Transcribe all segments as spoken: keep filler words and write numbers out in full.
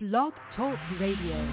Blog Talk Radio.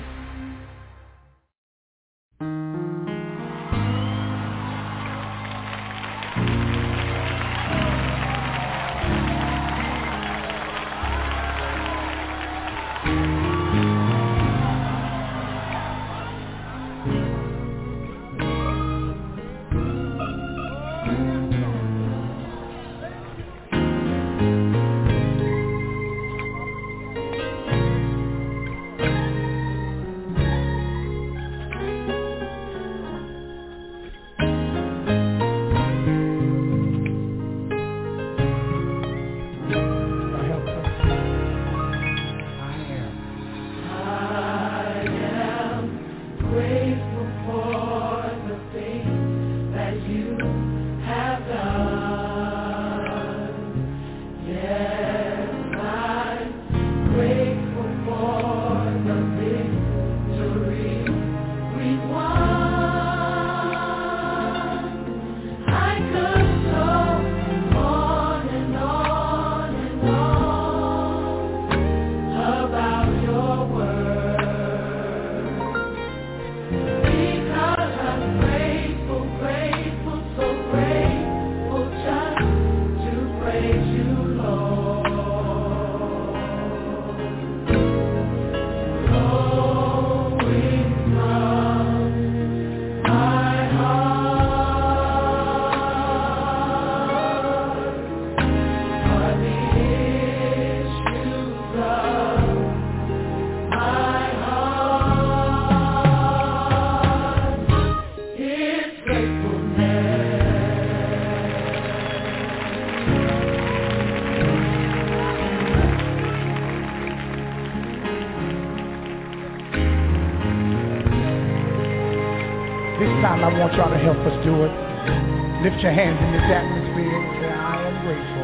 I want y'all to help us do it. Lift your hands in this atmosphere and say, I am grateful.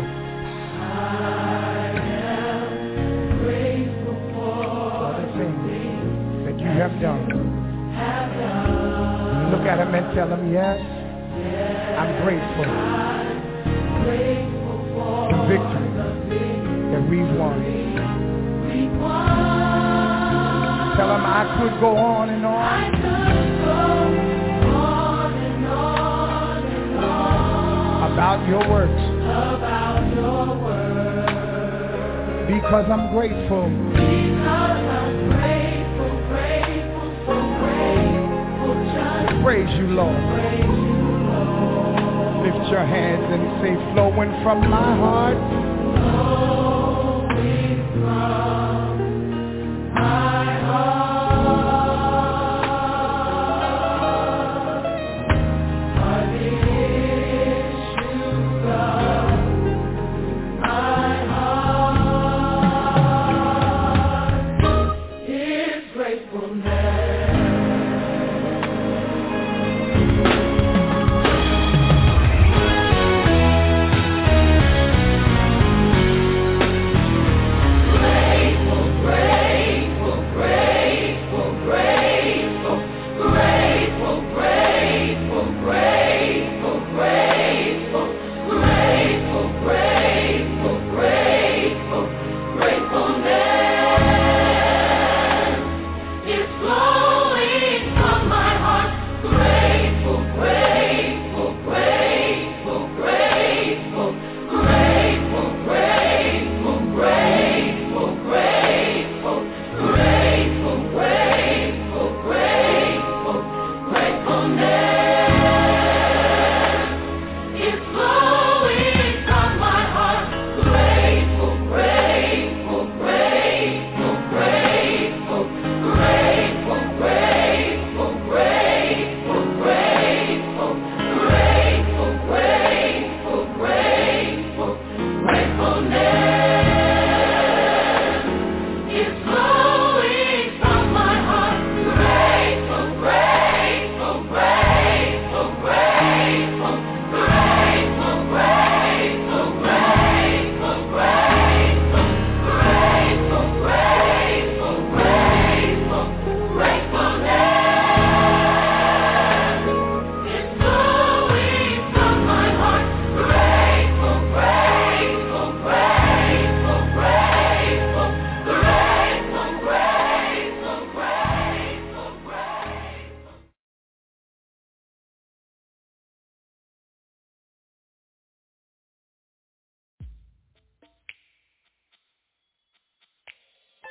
I am grateful for the things that you that have done. Have done. Look at him and tell him, yes, yes I'm grateful. I'm grateful for the victory that we've won. We won. Tell him I could go on and on. I could go about your works, about your works, because I'm grateful, because I'm grateful, grateful, so grateful, just praise you, Lord. Praise you, Lord. Lift your hands and say, flowing from my heart, flowing from my heart. Praise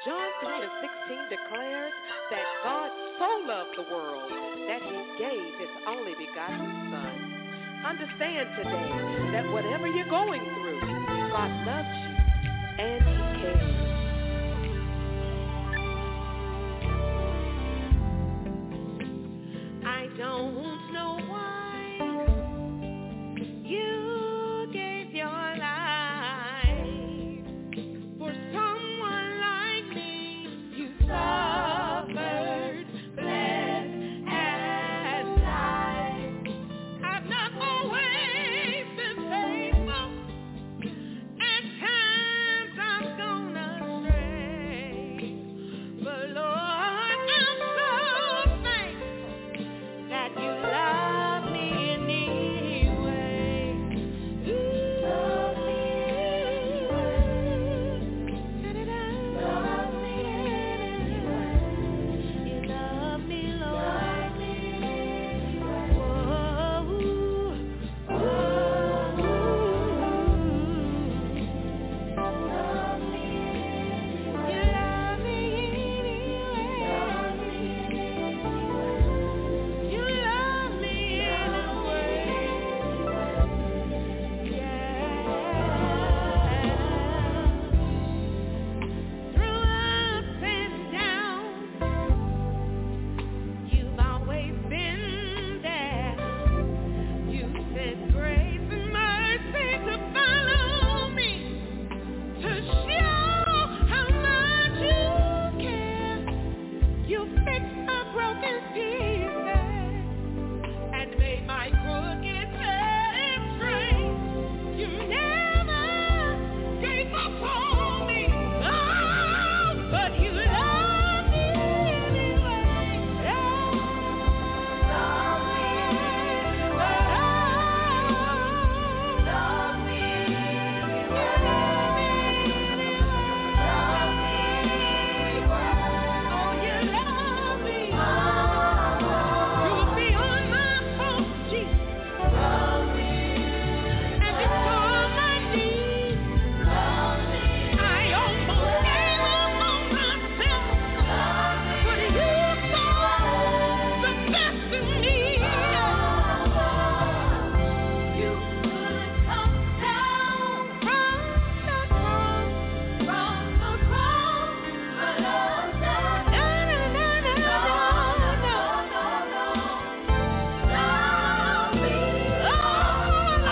John three and sixteen declares that God so loved the world that he gave his only begotten Son. Understand today that whatever you're going through, God loves you and he cares. I don't know why you gave your life for someone like me. You suffered, bled, and died. I've not always been faithful. At times I've gone astray. But Lord, I'm so thankful that you love me anyway. You love me anyway. Love me anyway. You love me, Lord. Whoa, whoa. Love me anyway. You love me anyway. You love me anyway. Yeah. Through ups and downs, you've always been there. You said grace and mercy to follow me, to show how much you care. You fixed my broken pieces and made my crooked path straight. You never gave up on me. Oh, but you love me anyway. Love me anyway. Love me anyway. Love me anyway. Oh, you love me. You were beyond my fault, Jesus. Love me. And you saw my need. Love me. I almost gave up on myself. Love me. But you saw the best in me. You could come down from the cross, from the cross, but Lord, no, no, no, no, no, no, no, no. Love me, oh,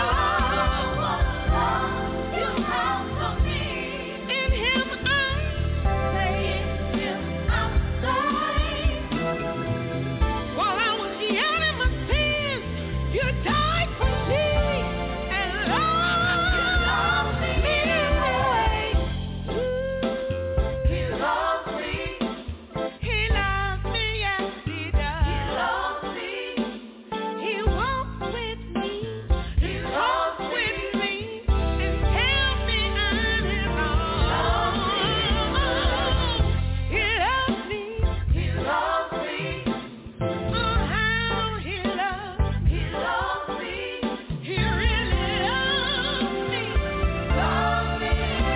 you have for me. In Him I'm safe. In Him I'm safe. While I was yet in my sins, you died for me, and Lord, you loved me anyway. He loves me. He loves me, yes He does. He loves me. He walks with me. He walks with me and tells me I'm His own. He loves me. He loves me. Oh, how He loves. He loves me. He really loves me. Love me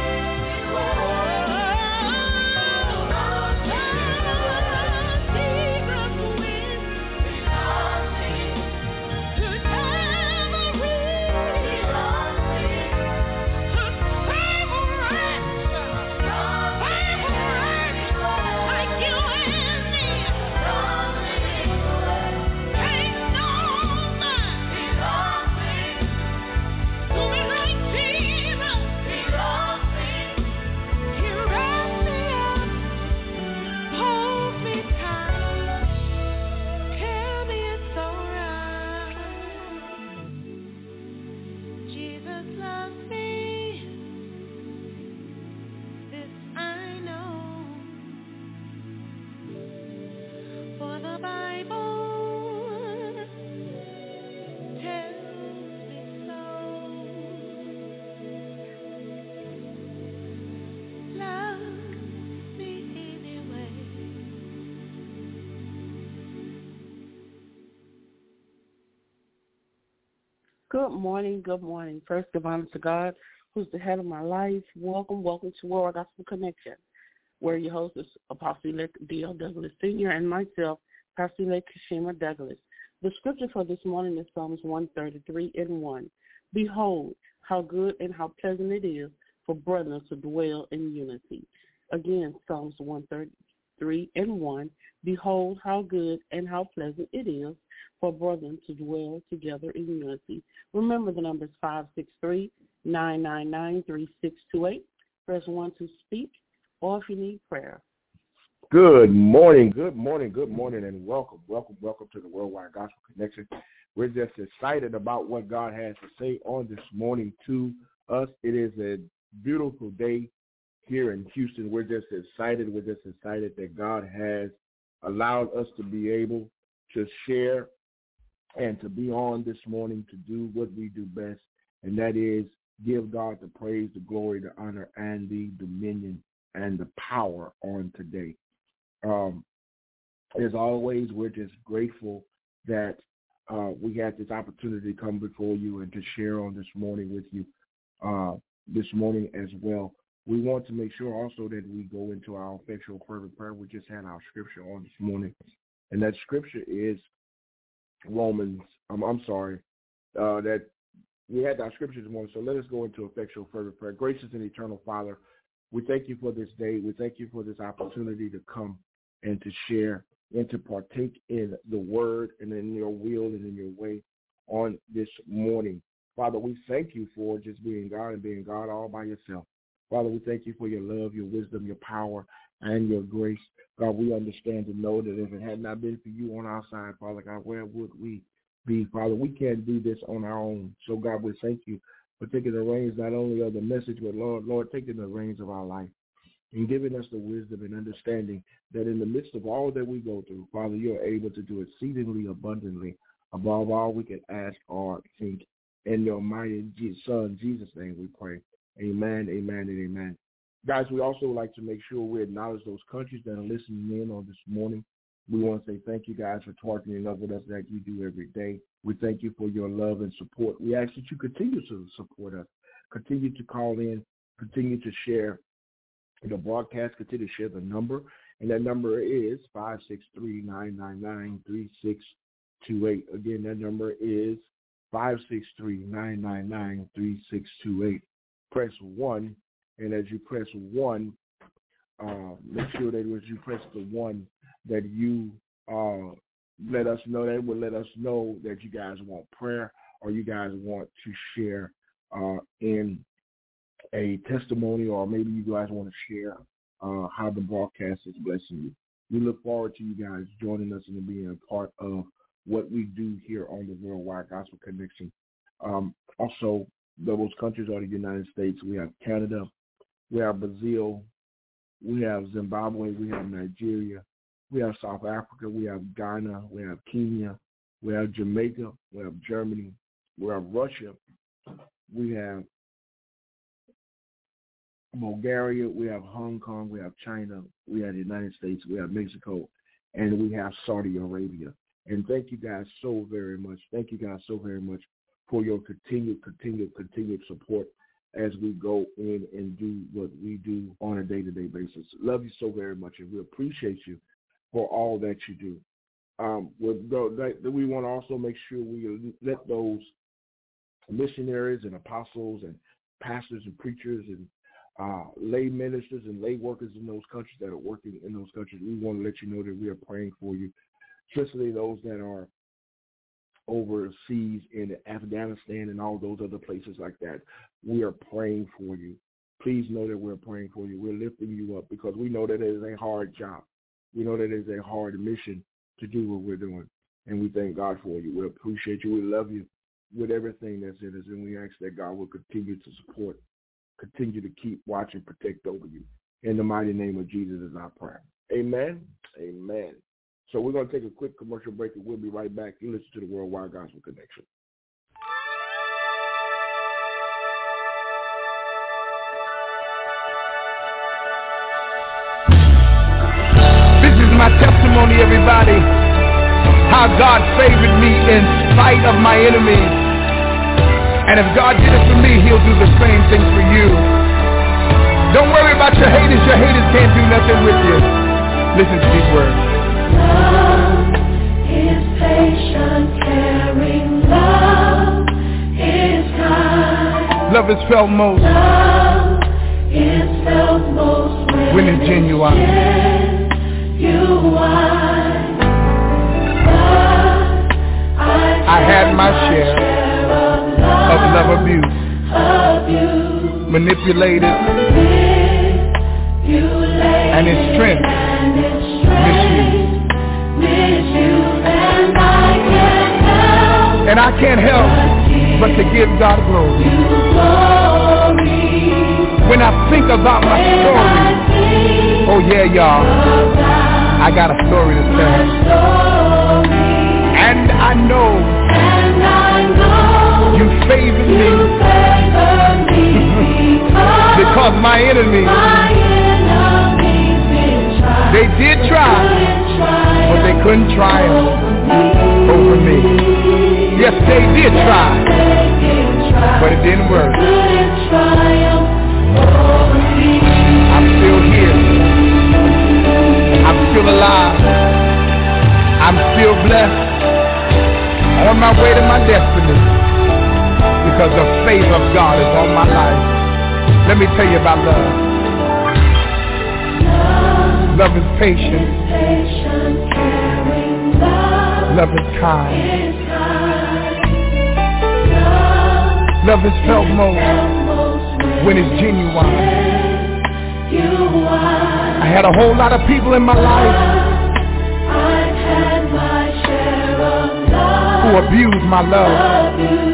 Good morning, good morning. First, give honor to God, who's the head of my life. Welcome, welcome to World Gospel Connection. where your host is Apostle-elect D L Douglas Senior and myself, Pastor-elect Kashima Douglas. The scripture for this morning is Psalms one thirty-three and one. Behold, how good and how pleasant it is for brethren to dwell in unity. Again, Psalms one thirty-three and one. Behold, how good and how pleasant it is for brethren to dwell together in unity. Remember the numbers five six three, nine nine nine, three six two eight. Press one to speak, or if you need prayer. Good morning, good morning, good morning, and welcome, welcome, welcome to the Worldwide Gospel Connection. We're just excited about what God has to say on this morning to us. It is a beautiful day here in Houston. We're just excited. We're just excited that God has allowed us to be able to share and to be on this morning to do what we do best, and that is give God the praise, the glory, the honor, and the dominion and the power on today. Um, as always, we're just grateful that uh, we had this opportunity to come before you and to share on this morning with you uh, this morning as well. We want to make sure also that we go into our effectual fervent prayer. We just had our scripture on this morning, and that scripture is Romans. Um, I'm sorry, uh, that we had our scripture this morning. So let us go into effectual fervent prayer. Gracious and eternal Father, we thank you for this day. We thank you for this opportunity to come and to share and to partake in the word and in your will and in your way on this morning. Father, we thank you for just being God and being God all by yourself. Father, we thank you for your love, your wisdom, your power, and your grace. God, we understand and know that if it had not been for you on our side, Father God, where would we be? Father, we can't do this on our own. So, God, we thank you for taking the reins not only of the message, but, Lord, Lord, taking the reins of our life and giving us the wisdom and understanding that in the midst of all that we go through, Father, you're able to do exceedingly abundantly above all we can ask or think. In your mighty Son, Jesus' name, we pray. Amen, amen, and amen. Guys, we also like to make sure we acknowledge those countries that are listening in on this morning. We want to say thank you, guys, for partnering up with us like you do every day. We thank you for your love and support. We ask that you continue to support us, continue to call in, continue to share the broadcast, continue to share the number, and that number is five six three, nine nine nine, three six two eight. Again, that number is five six three, nine nine nine, three six two eight. Press one, and as you press one, uh, make sure that as you press the one, that you uh, let us know. That will let us know that you guys want prayer or you guys want to share uh, in a testimony, or maybe you guys want to share uh, how the broadcast is blessing you. We look forward to you guys joining us and being a part of what we do here on the Worldwide Gospel Connection. Um, also, those countries are the United States. We have Canada, we have Brazil, we have Zimbabwe, we have Nigeria, we have South Africa, we have Ghana, we have Kenya, we have Jamaica, we have Germany, we have Russia, we have Bulgaria, we have Hong Kong, we have China, we have the United States, we have Mexico, and we have Saudi Arabia. And thank you guys so very much. Thank you guys so very much for your continued, continued, continued support as we go in and do what we do on a day-to-day basis. Love you so very much, and we appreciate you for all that you do. Um, we want to also make sure we let those missionaries and apostles and pastors and preachers and uh, lay ministers and lay workers in those countries that are working in those countries, we want to let you know that we are praying for you, especially those that are overseas in Afghanistan and all those other places like that. We are praying for you. Please know that we're praying for you. We're lifting you up because we know that it is a hard job. We know that it is a hard mission to do what we're doing, and we thank God for you. We appreciate you. We love you with everything that's in us, and we ask that God will continue to support, continue to keep, watch, and protect over you. In the mighty name of Jesus is our prayer. Amen. Amen. So we're going to take a quick commercial break, and we'll be right back. You listen to the Worldwide Gospel Connection. This is my testimony, everybody, how God favored me in spite of my enemies. And if God did it for me, he'll do the same thing for you. Don't worry about your haters. Your haters can't do nothing with you. Listen to these words. Love is patient, caring. Love is kind. Love is felt most. Love is felt most when, when it's genuine. genuine. I had my share of love abuse, abuse manipulated, manipulated and its strength and its strength misused. misused. And I can't help And I can't help but to give God glory. you glory. When I think about my When story, I think oh yeah, y'all, about I got a story to my tell. story, And I know and I know you favored you me favored me because, because my enemies, my enemies did try, they did try, couldn't triumph but they couldn't triumph over me. Yes, they did try, They did try, but it didn't work. couldn't triumph over me. I'm still here. I'm still alive. I'm still blessed. On my way to my destiny. Because the favor of God is on my life. Let me tell you about love. Love Love is patient. is patient, caring. Love Love is kind. is kind. Love Love is felt most felt most when it's genuine. genuine. I had a whole lot of people in my life I've had my share of love. who abused my love. Abuse,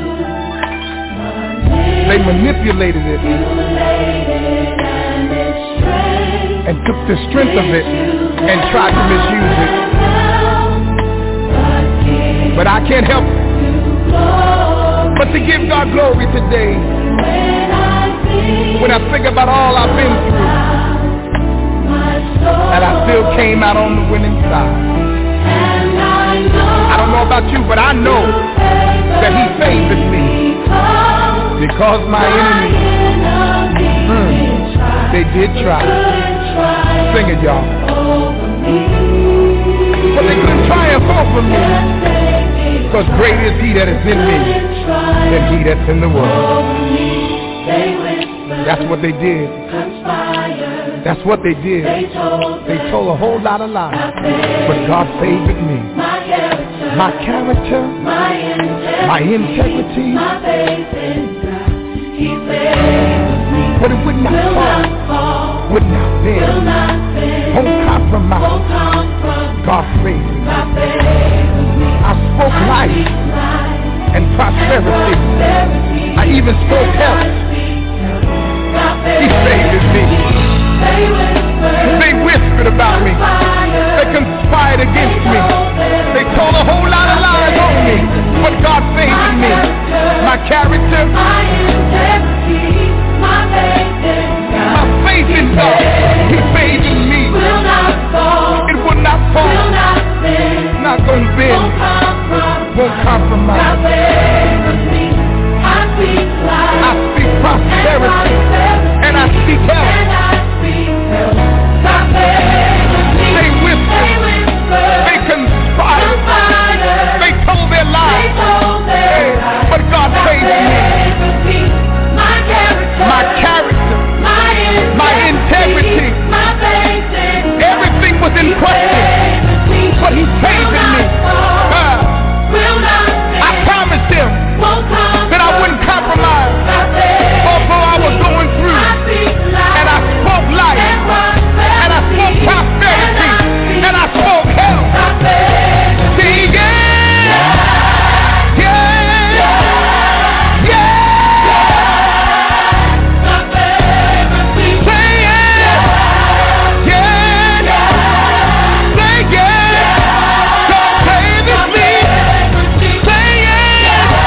They manipulated it manipulated and its strength and took the strength of it and tried to misuse it. But I can't help but to give God glory today. When I think about all I've been through, and I still came out on the winning side. I don't know about you, but I know that He favored me because my enemies, mm, they did try. Sing it, y'all. But they couldn't triumph over me, because great is He that is in me than he that's in the world. That's what they did. That's what they did. They told a whole lot of lies, but God favored me. My character, my integrity, but it would not fall, would not bend, won't compromise. God favored me. I spoke life and prosperity. I even spoke health. He favored me. They whispered about me. They conspired against me. They told a whole lot of lies on me, but God favored me. My character, my faith in God, He favored me. It will not fall, not gonna bend, won't compromise. I speak prosperity and I speak health. They whispered, they conspired, they told their lies, hey, but God favored me. My character, my integrity, everything was in question, but He favored me. Uh, I promised Him that I wouldn't compromise, although I was going through, and I spoke life, and I spoke prosperity, and I spoke health. See, yeah, yeah, yeah. Say yeah, yeah, say yeah. God favored me. Say yeah,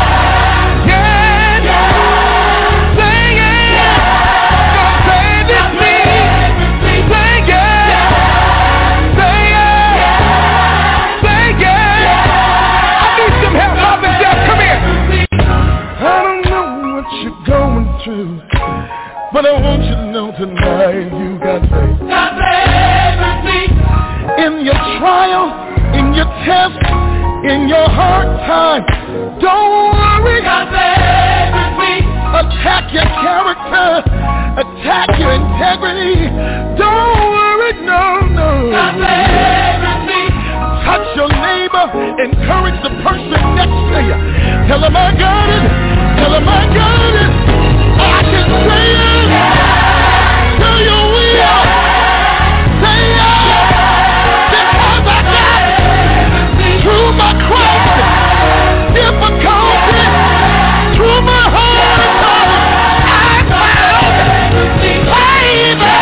yeah, say yeah. God favored me. Say yeah, say yeah, say yeah. I need some help, Mama Jeff, come here. I don't know what you're going through, but I want you to know tonight. You got faith. Got faith with me. In your trial, in your test, in your hard time, don't worry. Got faith with me. Attack your character, attack your integrity. Don't worry, no, no. Got faith with me. Touch your neighbor, encourage the person next to you. Tell them I got it, tell them I got it. I can say it, yeah. Do you will, yeah. Say it, yeah. Because I got it. Through my crisis, difficulty, through my hard times, I found favor.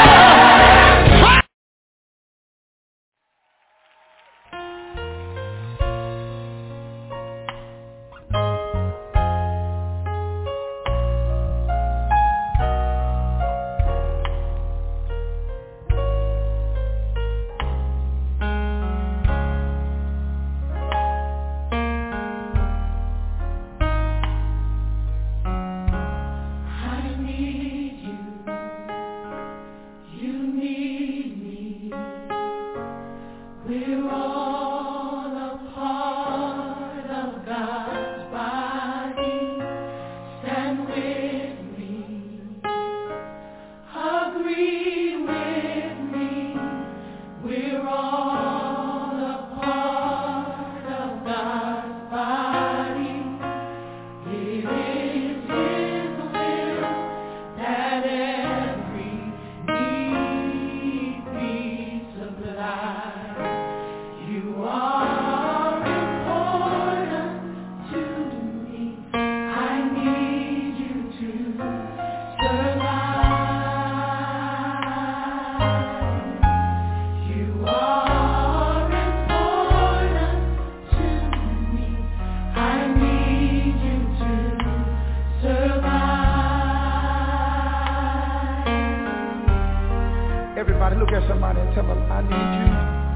Everybody look at somebody and tell them, I need you.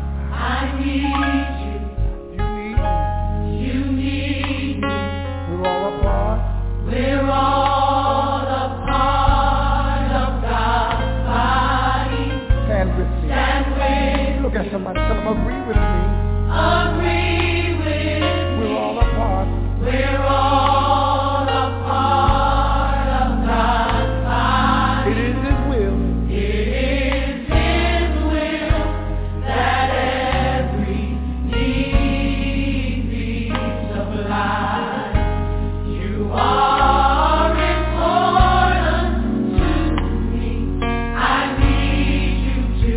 I need you. You need me. You need me. We're all a part. We're all a part of God's body. Stand with me. Stand with Look at somebody, tell them, agree with me. Agree with me. We're all a part. We're all a part of God's body. It is His will. It is His will that every need be supplied. You are important to me. I need you to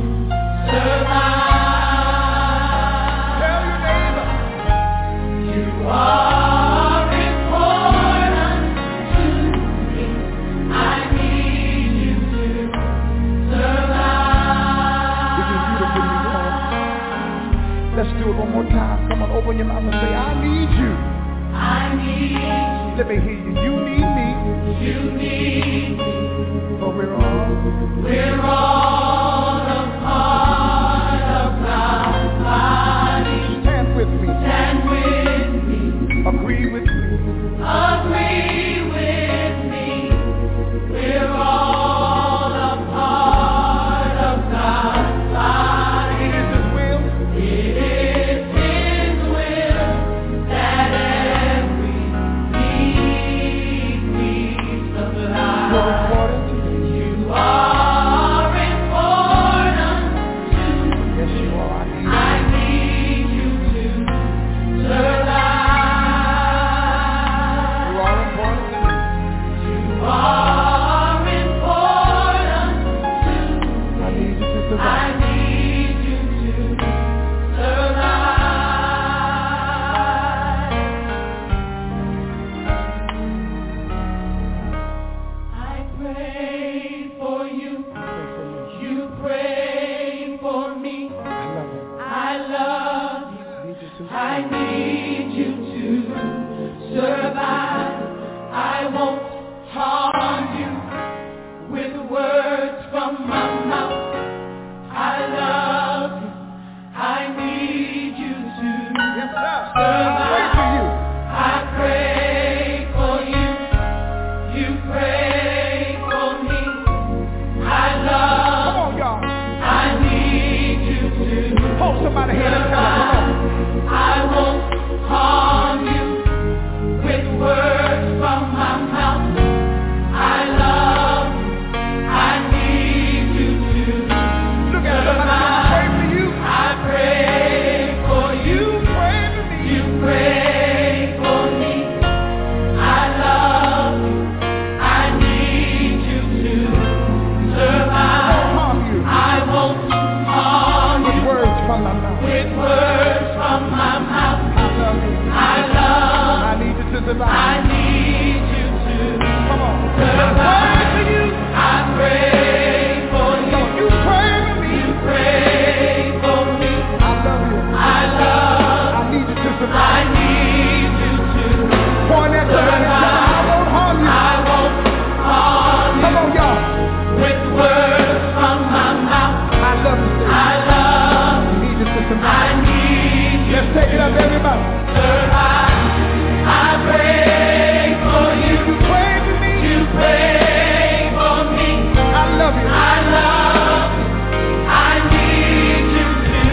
survive. Tell your neighbor. You are important to me. I need you to survive. This is beautiful, you know. Let's do it one more time. Come on, open your mouth and say, I need you. I need you. Let me hear you. You need me. You need me. For we're all. We're all a part of God's body. Stand with me. Stand with me. Agree with me. Agree with me. We're all a part of God's body. It is His will. It is His will that every need be supplied. You're important to me. You are important to me. Yes, you are. I need you. I need you to survive. You are important to me. You are important to I me. need you to I survive. need you to survive. I pray for you. Pray for me. You pray for me. I love you. I love you. I need you to I need you to survive. I won't harm you with words from my mouth. I love you. I need you to Yes, sir. survive. Pray for you. I pray for you. You pray for me. I somebody's hand and tell them, come on. I won't harm you with words from my mouth. I love, I need you to Look at somebody, pray for you. I pray for you. Pray for me. You pray for me. I love you. I need you to survive. Harm you. I won't harm With you words from my mouth. with words from my mouth. I love you. I love, I need you to survive. I need you to Come on. survive. I pray for you. I pray for you. You pray for me. You pray for me. I love you. I love, I need you to I survive. need you to Point at somebody and tell them, I won't harm you. I won't harm Come on, y'all. you with words from my mouth. I love you, Savior. I love, I need you to I survive. need you Let's take it up, everybody. to survive. I pray for you. You pray for me. You pray for me. I love you. I love, I need you to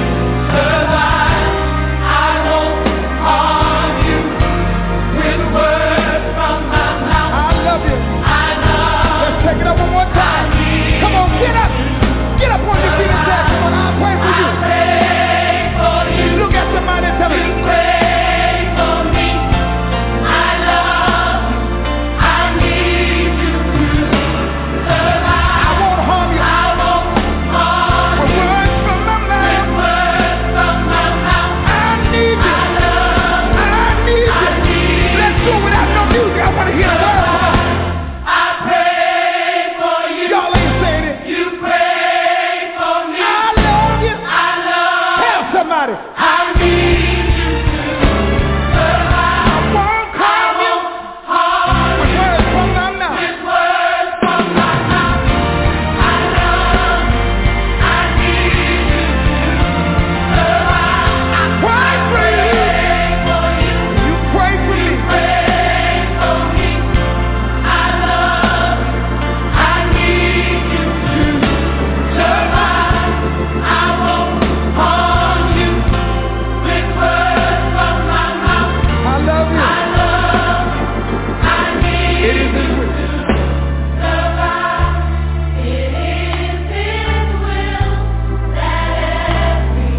survive. I won't harm you with words from my mouth. I love you. I love, Let's take it up one more I time. need Come on, get up. Get up on your feet and say, come on, I'll pray for I you. pray for you. Look at somebody and tell them, You pray for me. I love, I need you to survive. I won't harm you. I won't harm With you words from my with mouth. words from my mouth. I need you. I love, I need I you. need Let's do it without no music. I want to hear the word. Come on. I pray for you. Y'all ain't saying it. You pray for me. I love you. I love, Tell somebody. I need you to survive. I won't I harm you. won't harm With you words from my mouth. with words from my mouth. I love, I need you to survive. I pray for you. Pray for you. You pray for me. Pray for me. I love, I need you to survive. I won't harm you with words from my mouth. I love you. I love, I need It is you His will. to survive. It is His will that every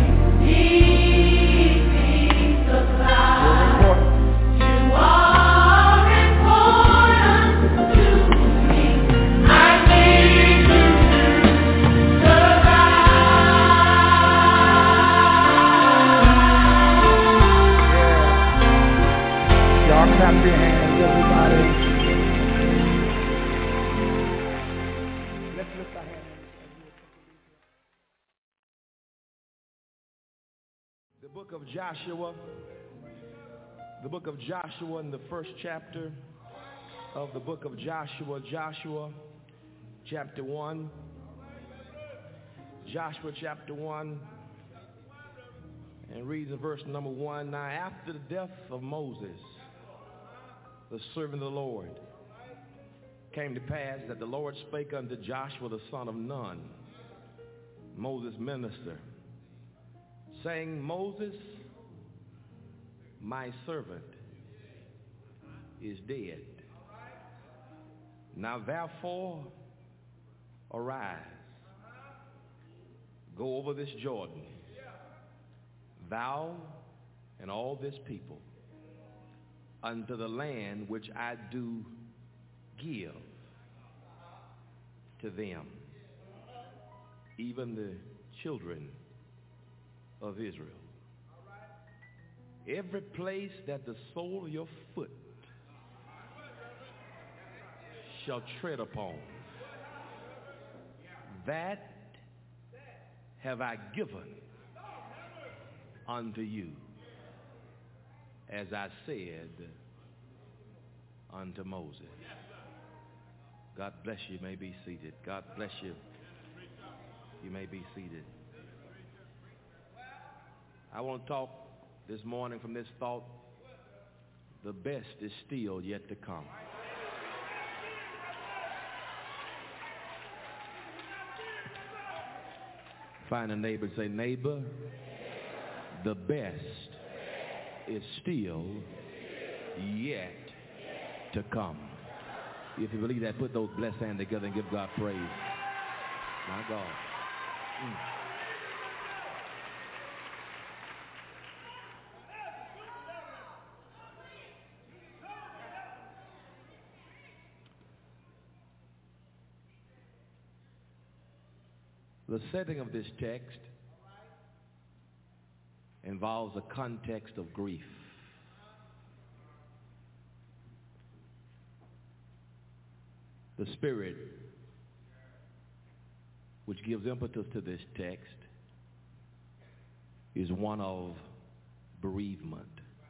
need be supplied. You are important to me. I need you to survive. Y'all clap your hands, everybody. Let's lift our hands. The book of Joshua, the book of Joshua in the first chapter of the book of Joshua, Joshua chapter one, Joshua chapter one, and reads in verse number one. Now after the death of Moses, the servant of the Lord, came to pass that the Lord spake unto Joshua the son of Nun, Moses' minister, saying, Moses, my servant, is dead. Now therefore arise, go over this Jordan, thou and all this people, unto the land which I do give to them, even the children of Israel. Every place that the sole of your foot shall tread upon, that have I given unto you, as I said unto Moses. God bless you. You may be seated. God bless you. You may be seated. I want to talk this morning from this thought, the best is still yet to come. Find a neighbor and say, neighbor, the best is still yet to come. If you believe that, put those blessed hands together and give God praise. My God. Mm. The setting of this text involves a context of grief. The spirit which gives impetus to this text is one of bereavement.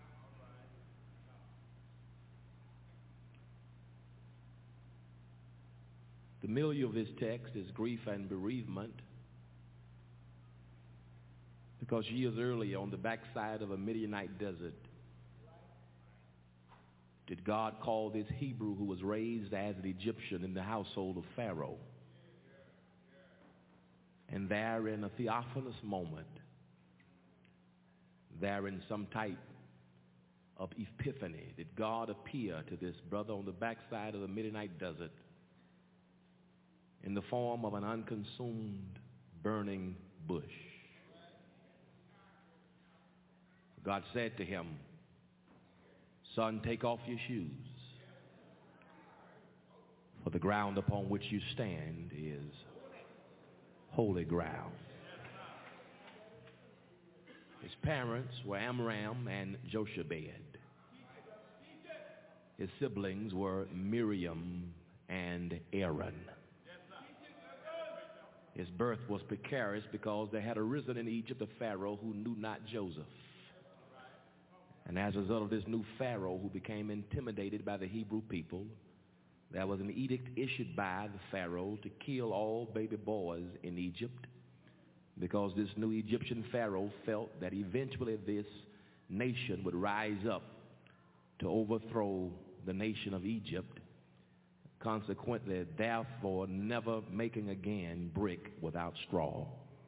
The milieu of this text is grief and bereavement because years earlier on the backside of a Midianite desert did God call this Hebrew who was raised as an Egyptian in the household of Pharaoh. And there in a theophilous moment, there in some type of epiphany, did God appear to this brother on the backside of the Midianite desert in the form of an unconsumed, burning bush. God said to him, "Son, take off your shoes, for the ground upon which you stand is holy ground." His parents were Amram and Jochebed. His siblings were Miriam and Aaron. His birth was precarious because there had arisen in Egypt a Pharaoh who knew not Joseph. And as a result of this new Pharaoh who became intimidated by the Hebrew people, there was an edict issued by the Pharaoh to kill all baby boys in Egypt because this new Egyptian Pharaoh felt that eventually this nation would rise up to overthrow the nation of Egypt, consequently, therefore, never making again brick without straw.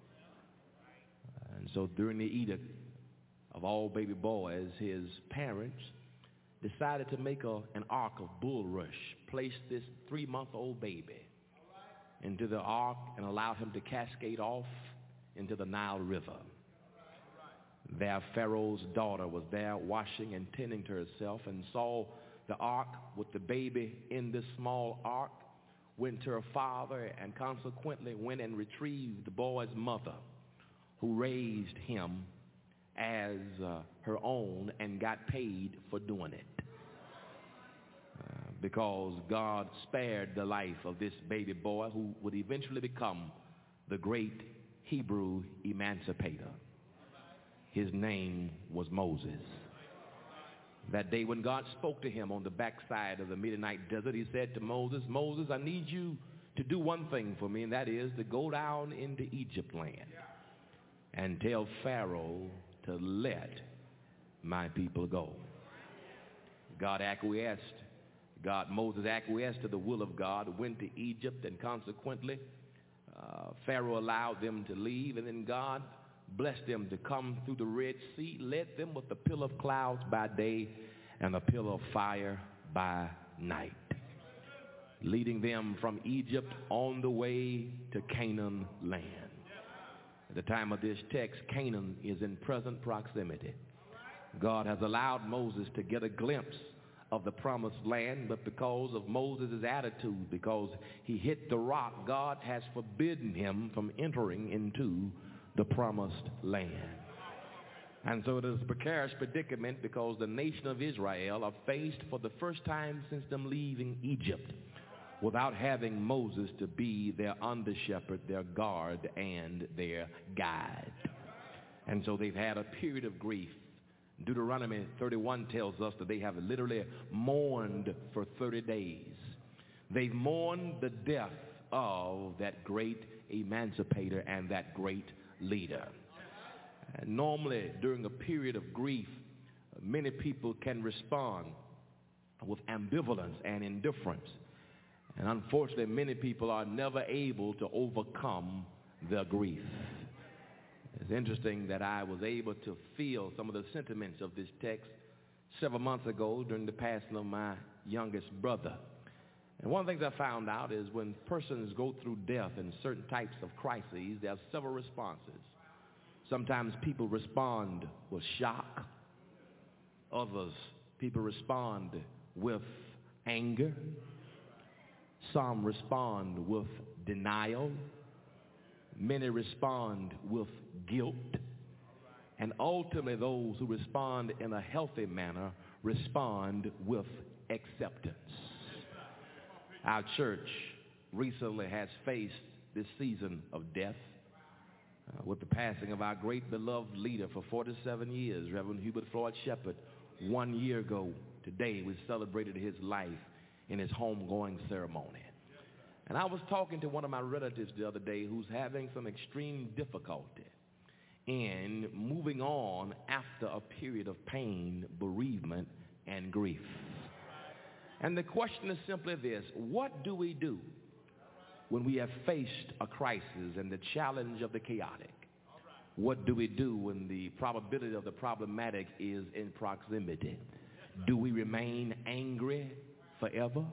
And so during the edict of all baby boys, his parents decided to make a, an ark of bulrush, place this three-month-old baby into the ark and allow him to cascade off into the Nile River. There Pharaoh's daughter was there washing and tending to herself and saw the ark with the baby in this small ark, went to her father and consequently went and retrieved the boy's mother, who raised him as uh, her own and got paid for doing it. Uh, because God spared the life of this baby boy who would eventually become the great Hebrew emancipator. His name was Moses. That day when God spoke to him on the backside of the Midianite desert, he said to Moses, "Moses, I need you to do one thing for me, and that is to go down into Egypt land and tell Pharaoh to let my people go." God acquiesced. God, Moses acquiesced to the will of God, went to Egypt, and consequently, uh, Pharaoh allowed them to leave, and then God blessed them to come through the Red Sea, led them with a pillar of clouds by day and a pillar of fire by night, leading them from Egypt on the way to Canaan land. At the time of this text, Canaan is in present proximity. God has allowed Moses to get a glimpse of the promised land, but because of Moses' attitude, because he hit the rock, God has forbidden him from entering into the promised land. And so it is a precarious predicament because the nation of Israel are faced for the first time since them leaving Egypt without having Moses to be their under-shepherd, their guard, and their guide. And so they've had a period of grief. Deuteronomy thirty-one tells us that they have literally mourned for thirty days. They've mourned the death of that great emancipator and that great leader. And normally, during a period of grief, many people can respond with ambivalence and indifference. And unfortunately, many people are never able to overcome their grief. It's interesting that I was able to feel some of the sentiments of this text several months ago during the passing of my youngest brother. And one of the things I found out is when persons go through death and certain types of crises, there are several responses. Sometimes people respond with shock. Others, people respond with anger. Some respond with denial. Many respond with guilt. And ultimately, those who respond in a healthy manner respond with acceptance. Our church recently has faced this season of death uh, with the passing of our great beloved leader for forty-seven years, Reverend Hubert Floyd Shepherd. One year ago today, we celebrated his life in his homegoing ceremony. And I was talking to one of my relatives the other day who's having some extreme difficulty in moving on after a period of pain, bereavement, and grief. And the question is simply this: what do we do when we have faced a crisis and the challenge of the chaotic? What do we do when the probability of the problematic is in proximity? Do we remain angry forever?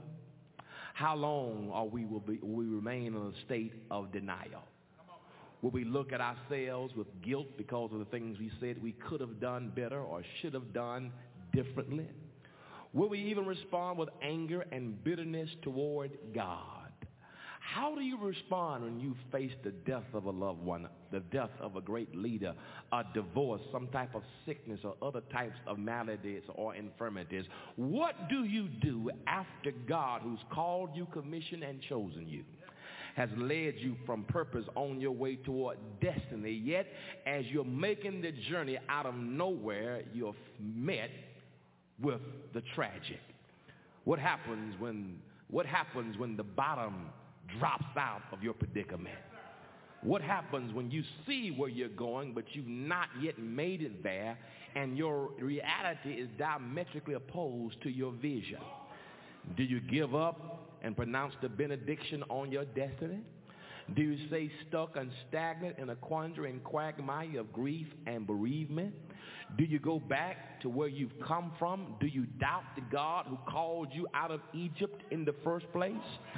How long are we will, be, will we remain in a state of denial? Will we look at ourselves with guilt because of the things we said we could have done better or should have done differently? Will we even respond with anger and bitterness toward God? How do you respond when you face the death of a loved one, the death of a great leader, a divorce, some type of sickness or other types of maladies or infirmities? What do you do after God, who's called you, commissioned, and chosen you, has led you from purpose on your way toward destiny, yet as you're making the journey out of nowhere, you're met with the tragic? What happens when, what happens when the bottom drops out of your predicament? What happens when you see where you're going, but you've not yet made it there, and your reality is diametrically opposed to your vision? Do you give up and pronounce the benediction on your destiny? Do you stay stuck and stagnant in a quandary and quagmire of grief and bereavement? Do you go back to where you've come from? Do you doubt the God who called you out of Egypt in the first place?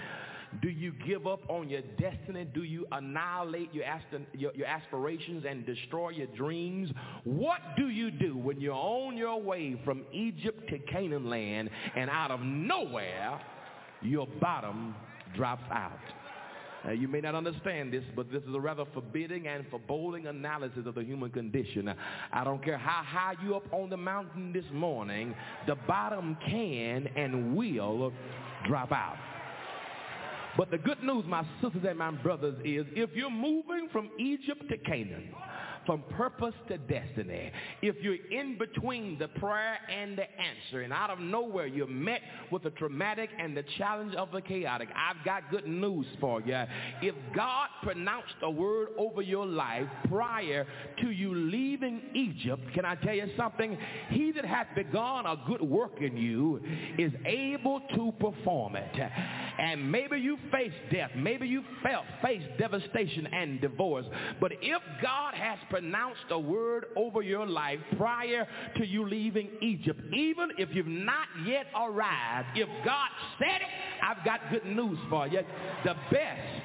Do you give up on your destiny? Do you annihilate your, asp- your, your aspirations and destroy your dreams? What do you do when you're on your way from Egypt to Canaan land and out of nowhere your bottom drops out? Uh, you may not understand this, but this is a rather forbidding and foreboding analysis of the human condition. I don't care how high you up on the mountain this morning, the bottom can and will drop out. But the good news, my sisters and my brothers, is if you're moving from Egypt to Canaan, from purpose to destiny, if you're in between the prayer and the answer, and out of nowhere you're met with the traumatic and the challenge of the chaotic, I've got good news for you. If God pronounced a word over your life prior to you leaving Egypt, can I tell you something? He that hath begun a good work in you is able to perform it. And maybe you faced death, maybe you felt, faced devastation and divorce, but if God has pronounced a word over your life prior to you leaving Egypt, even if you've not yet arrived, if God said it, I've got good news for you. The best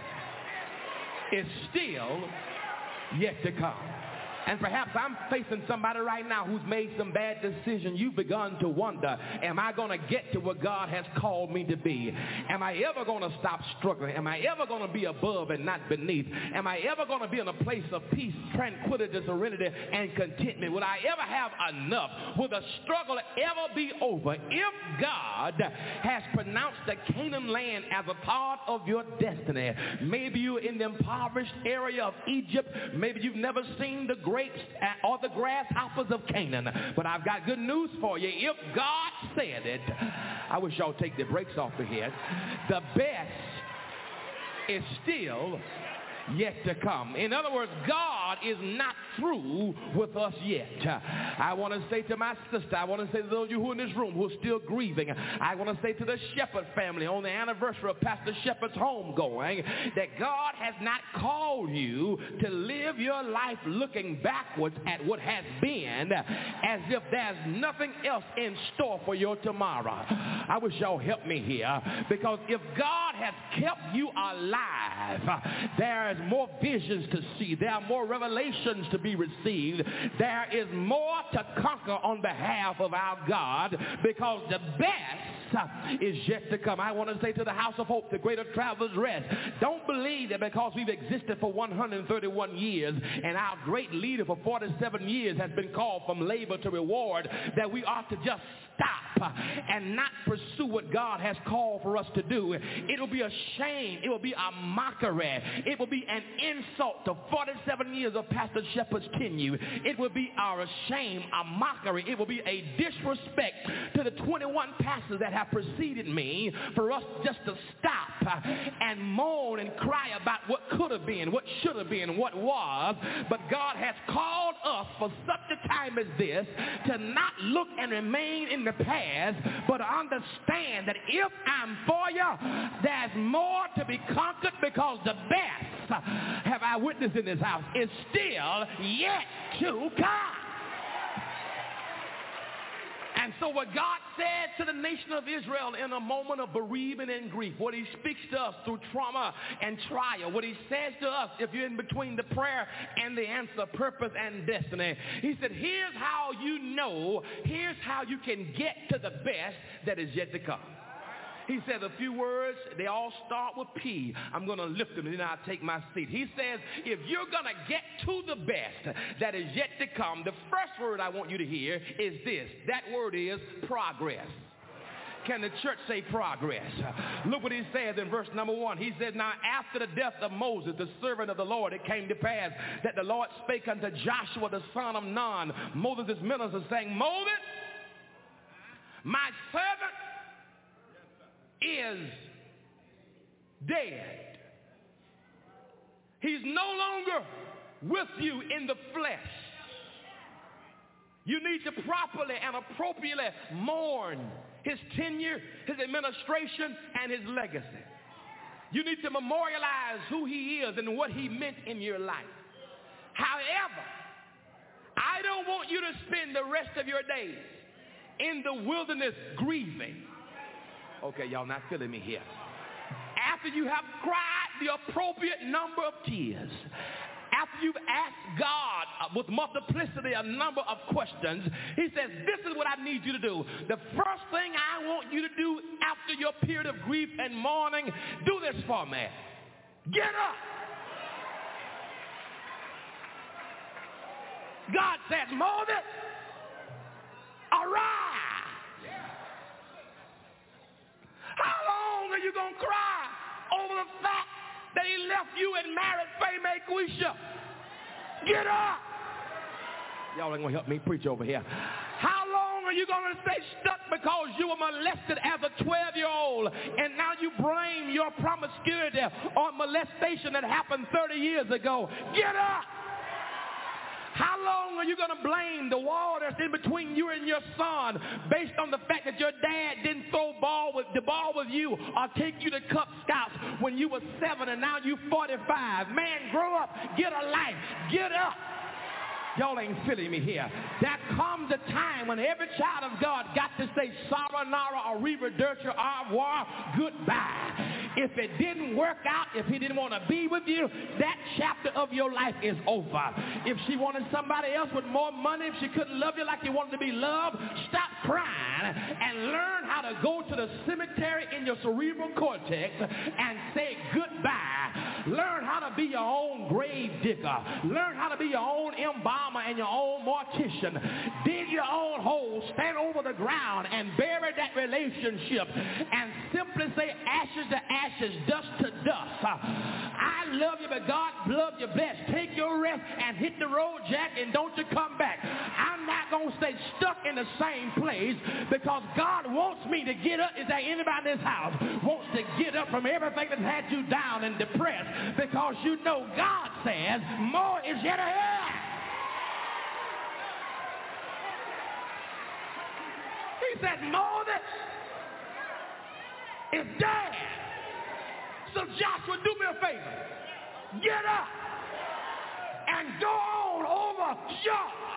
is still yet to come. And perhaps I'm facing somebody right now who's made some bad decisions. You've begun to wonder, am I going to get to where God has called me to be? Am I ever going to stop struggling? Am I ever going to be above and not beneath? Am I ever going to be in a place of peace, tranquility, serenity, and contentment? Will I ever have enough? Will the struggle ever be over? If God has pronounced the Canaan land as a part of your destiny, maybe you're in the impoverished area of Egypt. Maybe you've never seen the grapes or the grasshoppers of Canaan. But I've got good news for you. If God said it, I wish y'all take the brakes off the head. The best is still yet to come. In other words, God is not through with us yet. I want to say to my sister, I want to say to those of you who are in this room who are still grieving, I want to say to the Shepherd family on the anniversary of Pastor Shepherd's homegoing, that God has not called you to live your life looking backwards at what has been as if there's nothing else in store for your tomorrow. I wish y'all help me here, because if God has kept you alive, there is more visions to see. There are more revelations to be received. There is more to conquer on behalf of our God, because the best is yet to come. I want to say to the House of Hope, the Greater Travelers Rest, don't believe that because we've existed for one hundred thirty-one years and our great leader for forty-seven years has been called from labor to reward, that we ought to just stop and not pursue what God has called for us to do. It will be a shame. It will be a mockery. It will be an insult to forty-seven years of Pastor Shepherd's tenure. It will be a shame, a mockery. It will be a disrespect to the twenty-one pastors that have preceded me for us just to stop and moan and cry about what could have been, what should have been, what was. But God has called us for such a time as this to not look and remain in the past, but understand that if I'm for you, there's more to be conquered, because the best, have I witnessed in this house, is still yet to come. And so what God said to the nation of Israel in a moment of bereavement and grief, what he speaks to us through trauma and trial, what he says to us if you're in between the prayer and the answer, purpose and destiny, he said, here's how you know, here's how you can get to the best that is yet to come. He says a few words, they all start with P. I'm going to lift them and then I'll take my seat. He says, if you're going to get to the best that is yet to come, the first word I want you to hear is this. That word is progress. Can the church say progress? Look what he says in verse number one. He says, now after the death of Moses, the servant of the Lord, it came to pass that the Lord spake unto Joshua, the son of Nun, Moses' minister, saying, Moses, my servant is dead. He's no longer with you in the flesh. You need to properly and appropriately mourn his tenure, his administration, and his legacy. You need to memorialize who he is and what he meant in your life. However, I don't want you to spend the rest of your days in the wilderness grieving. Okay, y'all not feeling me here. After you have cried the appropriate number of tears, after you've asked God with multiplicity a number of questions, he says, this is what I need you to do. The first thing I want you to do after your period of grief and mourning, do this for me. Get up. God says, Moses, arise. How long are you going to cry over the fact that he left you and married Faye Mae Quisha? Get up. Y'all ain't going to help me preach over here. How long are you going to stay stuck because you were molested as a twelve-year-old and now you blame your promiscuity on molestation that happened thirty years ago? Get up. How long are you going to blame the wall that's in between you and your son based on the fact that your dad didn't throw ball with, the ball with you or take you to Cub Scouts when you were seven and now you're forty-five? Man, grow up. Get a life. Get up. Y'all ain't feeling me here. There comes a time when every child of God got to say sayonara, arrivederci, au revoir, goodbye. If it didn't work out, if he didn't want to be with you, that chapter of your life is over. If she wanted somebody else with more money, if she couldn't love you like you wanted to be loved, stop crying and learn how to go to the cemetery in your cerebral cortex and say goodbye. Learn how to be your own grave digger. Learn how to be your own embalmer and your own mortician. Dig your own hole, stand over the ground and bury that relationship and simply say ashes to ashes, dust to dust. I love you, but God loves you best. Take your rest and hit the road, Jack, and don't you come back. I'm not going to stay stuck in the same place because God wants me to get up. Is there anybody in this house wants to get up from everything that had you down and depressed because you know God says more is yet ahead? He said Moses is dead. So Joshua, do me a favor. Get up and go on over Jordan.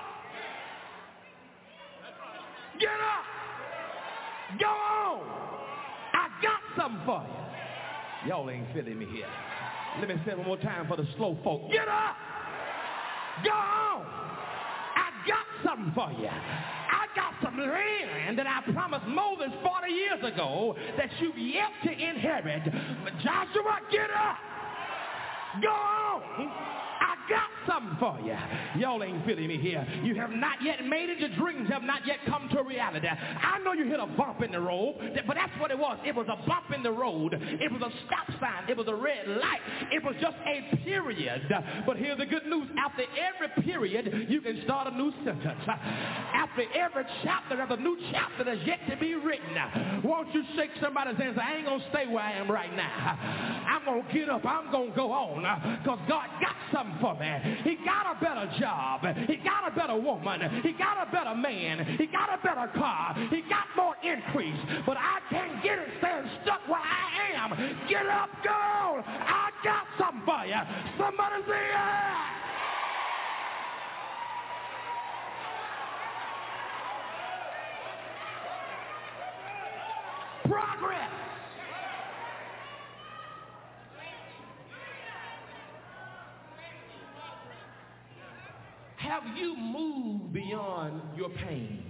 Get up. Go on. I got something for you. Y'all ain't feeling me here. Let me say it one more time for the slow folk. Get up. Go on. I got something for you. I got some land that I promised Moses forty years ago that you've yet to inherit. But Joshua, get up. Go on. I got something for you. Y'all ain't feeling me here. You have not yet made it. Your dreams have not yet come to reality. I know you hit a bump in the road, but that's what it was. It was a bump in the road. It was a stop sign. It was a red light. It was just a period. But here's the good news. After every period, you can start a new sentence. After every chapter, there's a new chapter that's yet to be written. Won't you shake somebody's hand and say, I ain't going to stay where I am right now. I'm going to get up. I'm going to go on because God got something for me. He got a better job. He got a better woman. He got a better man. He got a better car. He got more increase. But I can't get it staying stuck where I am. Get up, girl. I got something for you. Somebody say yeah. Progress. Have you moved beyond your pain?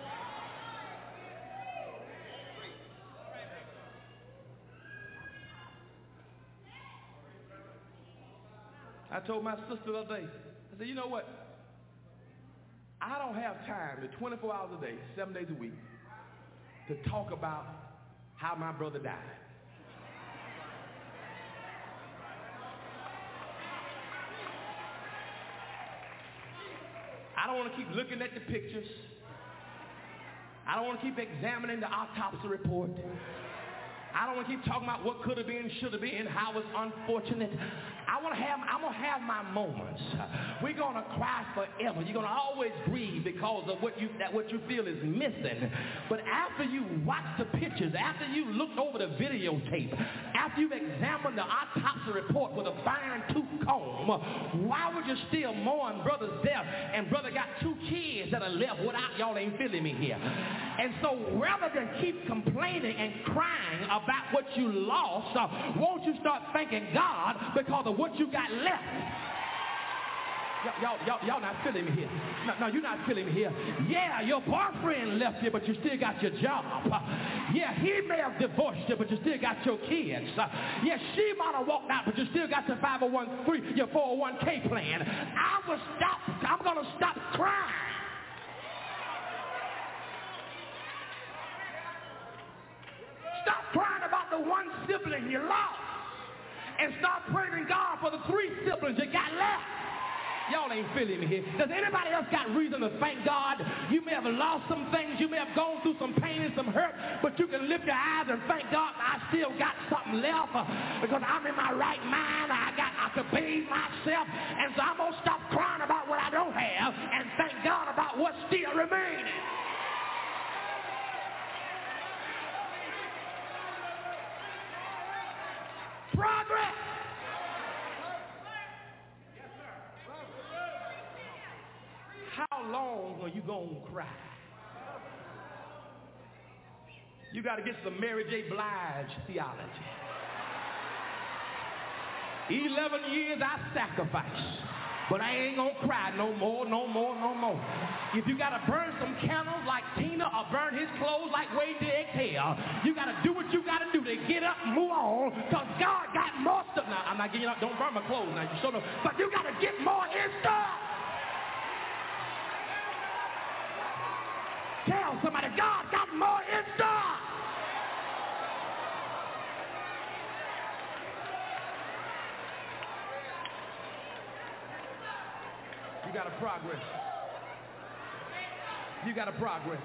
I told my sister the other day, I said, you know what? I don't have time to twenty-four hours a day, seven days a week, to talk about how my brother died. I don't want to keep looking at the pictures. I don't want to keep examining the autopsy report. I don't want to keep talking about what could have been, should have been, how it's unfortunate. I want to have, I'm going to have my moments. We're going to cry forever. You're going to always grieve because of what you, that what you feel is missing. But after you watch the pictures, after you looked over the videotape, after you've examined the autopsy report with a fine-tooth comb, why would you still mourn brother's death? And brother got two kids that are left without, y'all ain't feeling me here. And so rather than keep complaining and crying about what you lost, uh, won't you start thanking God because of what you got left? Y'all, y'all, y'all not feeling me here. No, no, you're not feeling me here. Yeah, your boyfriend left you, but you still got your job. Uh, yeah, he may have divorced you, but you still got your kids. Uh, yeah, she might have walked out, but you still got your five oh one c three, your four oh one k plan. I will stop. I'm going to stop crying. Stop crying about the one sibling you lost and start praising God for the three siblings you got left. Y'all ain't feeling me here. Does anybody else got reason to thank God? You may have lost some things. You may have gone through some pain and some hurt, but you can lift your eyes and thank God I still got something left uh, because I'm in my right mind. I got I could bathe myself, and so I'm going to stop crying about what I don't have and thank God about what's still remaining. Progress. How long are you going to cry? You got to get some Mary J. Blige theology. Eleven years I sacrificed, but I ain't going to cry no more, no more, no more. If you got to burn some candles like Tina or burn his clothes like Wade to exhale, you got to do what you got to do to get up and move on because God got more stuff. Now, I'm not getting up. Don't burn my clothes now. You sure know. But you got to get more in stuff. Tell somebody, God got more in stuff. You got to progress. you got to progress.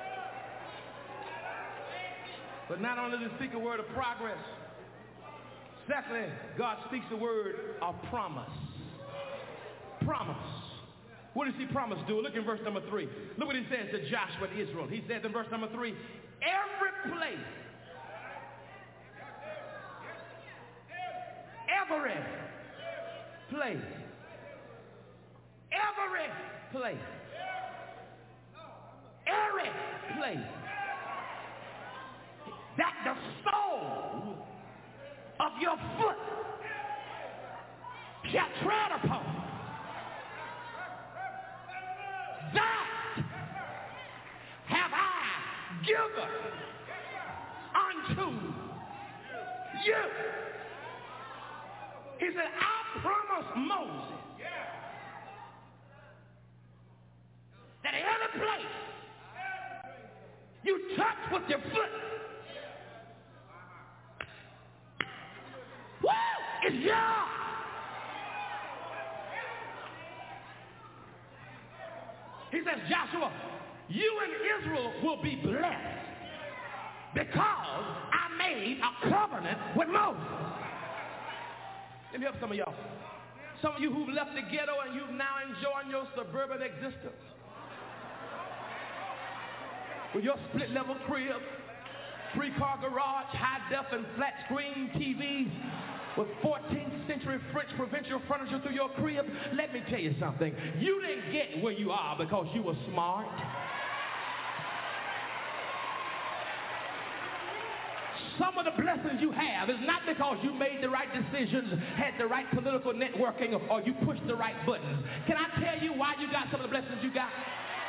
But not only does he speak a word of progress, secondly, God speaks the word of promise. Promise. What does he promise do? Look in verse number three. Look what he says to Joshua and Israel. He says in verse number three, every place, every place, every place, every place that the sole of your foot shall tread upon, that have I given unto you. He said, I promised Moses that every place you touch with your foot, woo, is yours. He says, Joshua, you and Israel will be blessed because I made a covenant with Moses. Let me help some of y'all. Some of you who've left the ghetto and you've now enjoying your suburban existence. With your split level crib, three-car garage, high-def and flat-screen T Vs, with fourteenth century French provincial furniture through your crib. Let me tell you something. You didn't get where you are because you were smart. Some of the blessings you have is not because you made the right decisions, had the right political networking, or you pushed the right buttons. Can I tell you why you got some of the blessings you got?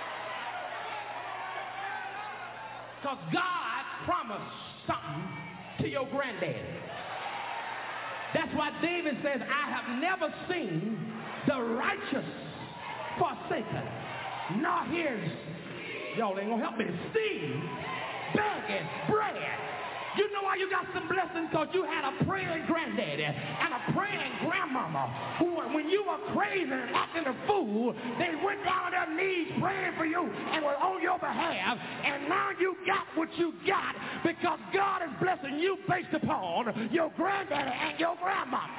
Because God promised something to your granddaddy. That's why David says, I have never seen the righteous forsaken, nor his, y'all ain't gonna help me, seed begging bread. You know why you got some blessings? Because you had a praying granddaddy and a praying grandmama who, when you were crazy and acting a fool, they went down on their knees praying for you and were on your behalf. And now you got what you got because God is blessing you based upon your granddaddy and your grandmama.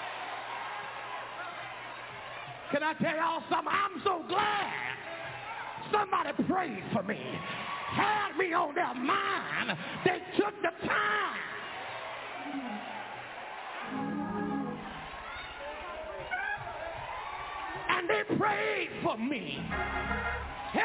Can I tell y'all something? I'm so glad somebody prayed for me, had me on their mind. They took the time. And they prayed for me. Hey!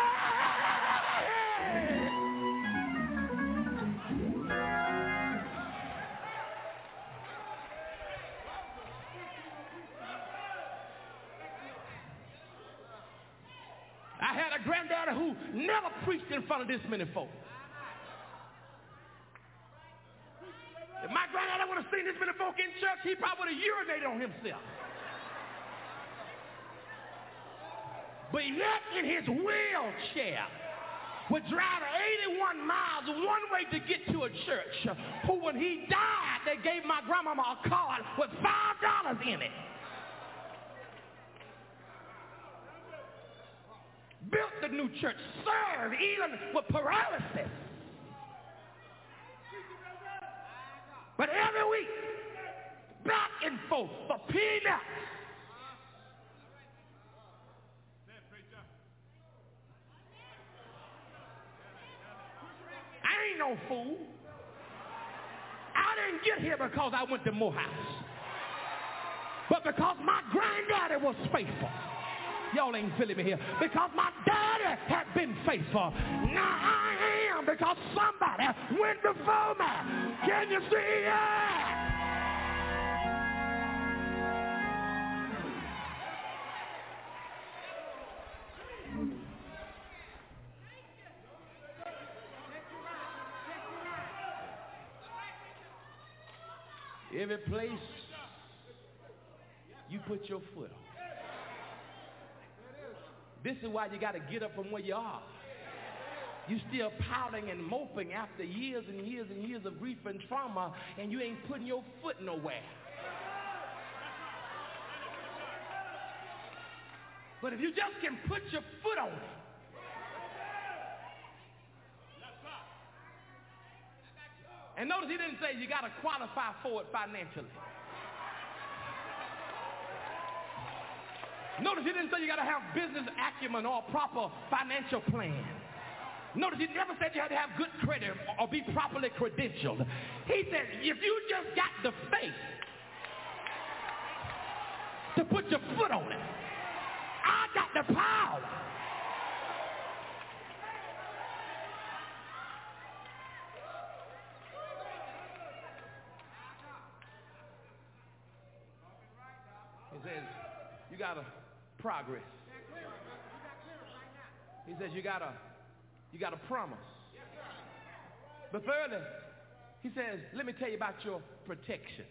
I had a granddaddy who never preached in front of this many folk. If my granddaddy would have seen this many folk in church, he probably would have urinated on himself. But yet in his wheelchair would drive eighty-one miles one way to get to a church who, when he died, they gave my grandmama a card with five dollars in it. Built the new church, served even with paralysis. But every week, back and forth for peanuts. I ain't no fool. I didn't get here because I went to Morehouse, but because my granddaddy was faithful. Y'all ain't feeling me here. Because my daddy had been faithful. Now I am because somebody went before me. Can you see it? Every place you put your foot on. This is why you got to get up from where you are. You still pouting and moping after years and years and years of grief and trauma, and you ain't putting your foot nowhere. But if you just can put your foot on it, And notice he didn't say you got to qualify for it financially. Notice he didn't say you got to have business acumen or a proper financial plan. Notice he never said you had to have good credit or be properly credentialed. He said if you just got the faith to put your foot on it, I got the power. He says you got to progress. He says you got to you got to promise. But thirdly, he says, let me tell you about your protection.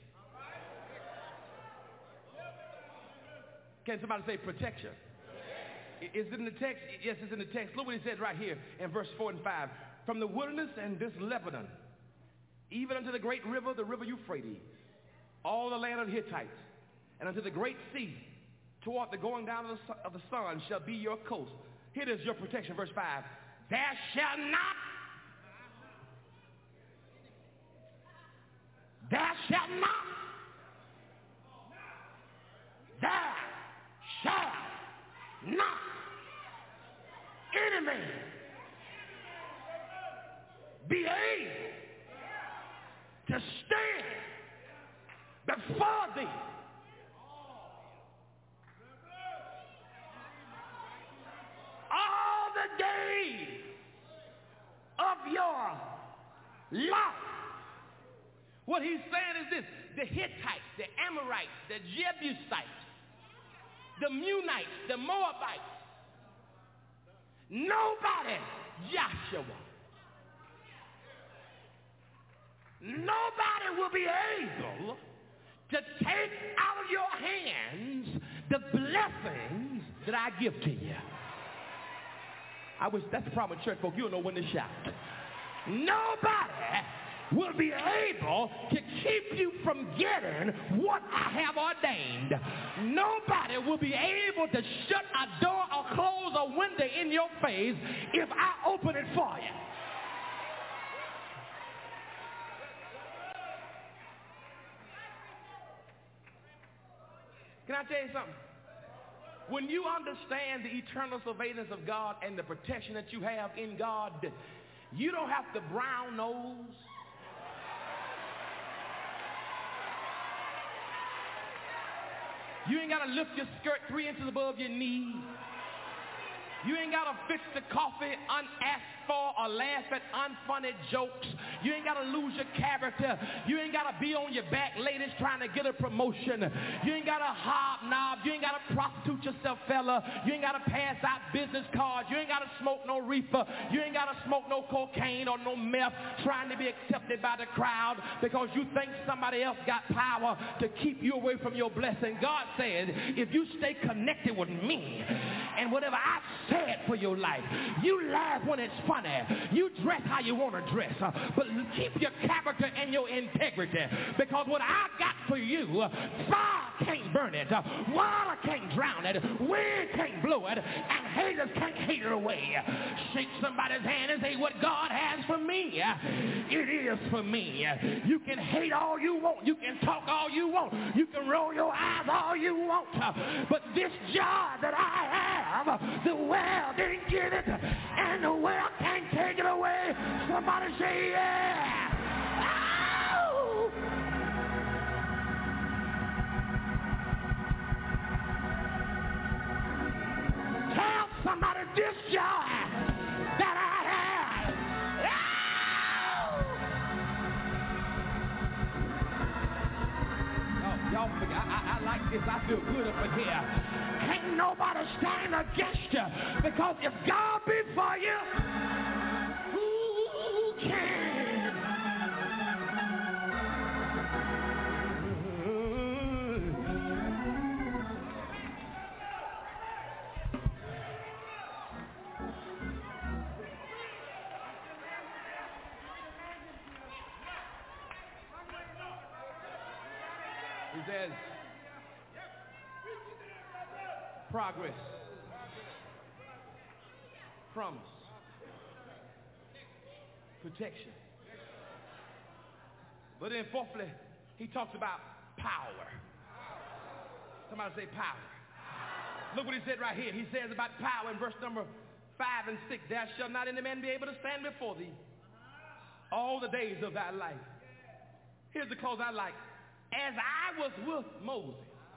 Can somebody say protection? Is it in the text? Yes, it's in the text. Look what he says right here in verse four and five. From the wilderness and this Lebanon, even unto the great river, the river Euphrates, all the land of the Hittites, and unto the great sea, toward the going down of the, of the sun shall be your coast. Here is your protection, verse five. There shall not, there shall not, there shall not any man be able to stand before thee. All the days of your life. What he's saying is this: the Hittites, the Amorites, the Jebusites, the Munites, the Moabites, nobody, Joshua, nobody will be able to take out of your hands the blessings that I give to you. I wish that's the problem with church folk. You don't know when to shout. Nobody will be able to keep you from getting what I have ordained. Nobody will be able to shut a door or close a window in your face if I open it for you. Can I tell you something? When you understand the eternal surveillance of God and the protection that you have in God, you don't have to brown nose. You ain't got to lift your skirt three inches above your knee. You ain't got to fix the coffee unasked for or laugh at unfunny jokes. You ain't got to lose your character. You ain't got to be on your back, ladies, trying to get a promotion. You ain't got to hobnob. You ain't got to prostitute yourself, fella. You ain't got to pass out business cards. You ain't got to smoke no reefer. You ain't got to smoke no cocaine or no meth trying to be accepted by the crowd because you think somebody else got power to keep you away from your blessing. God said, if you stay connected with me and whatever I said for your life, you laugh when it's funny. You dress how you want to dress, uh, but keep your character and your integrity, because what I got for you, uh, fire can't burn it, uh, water can't drown it, wind can't blow it, and haters can't hate it away. Shake somebody's hand and say, what God has for me, uh, it is for me. You can hate all you want, you can talk all you want, you can roll your eyes all you want, uh, but this joy that I have, the world didn't get it, and the world can't take it away. Somebody say, yeah. Ow! Tell somebody this joy that I have. Ow! Oh, y'all forget, I, I, I like this. I feel good up in here. Ain't nobody stand against you, because if God be for you, who can? He says, progress, promise, protection, But then fourthly, he talks about power. Somebody say power. Look what he said right here. He says about power in verse number five and six. There shall not any man be able to stand before thee all the days of thy life. Here's the close I like. As I was with Moses.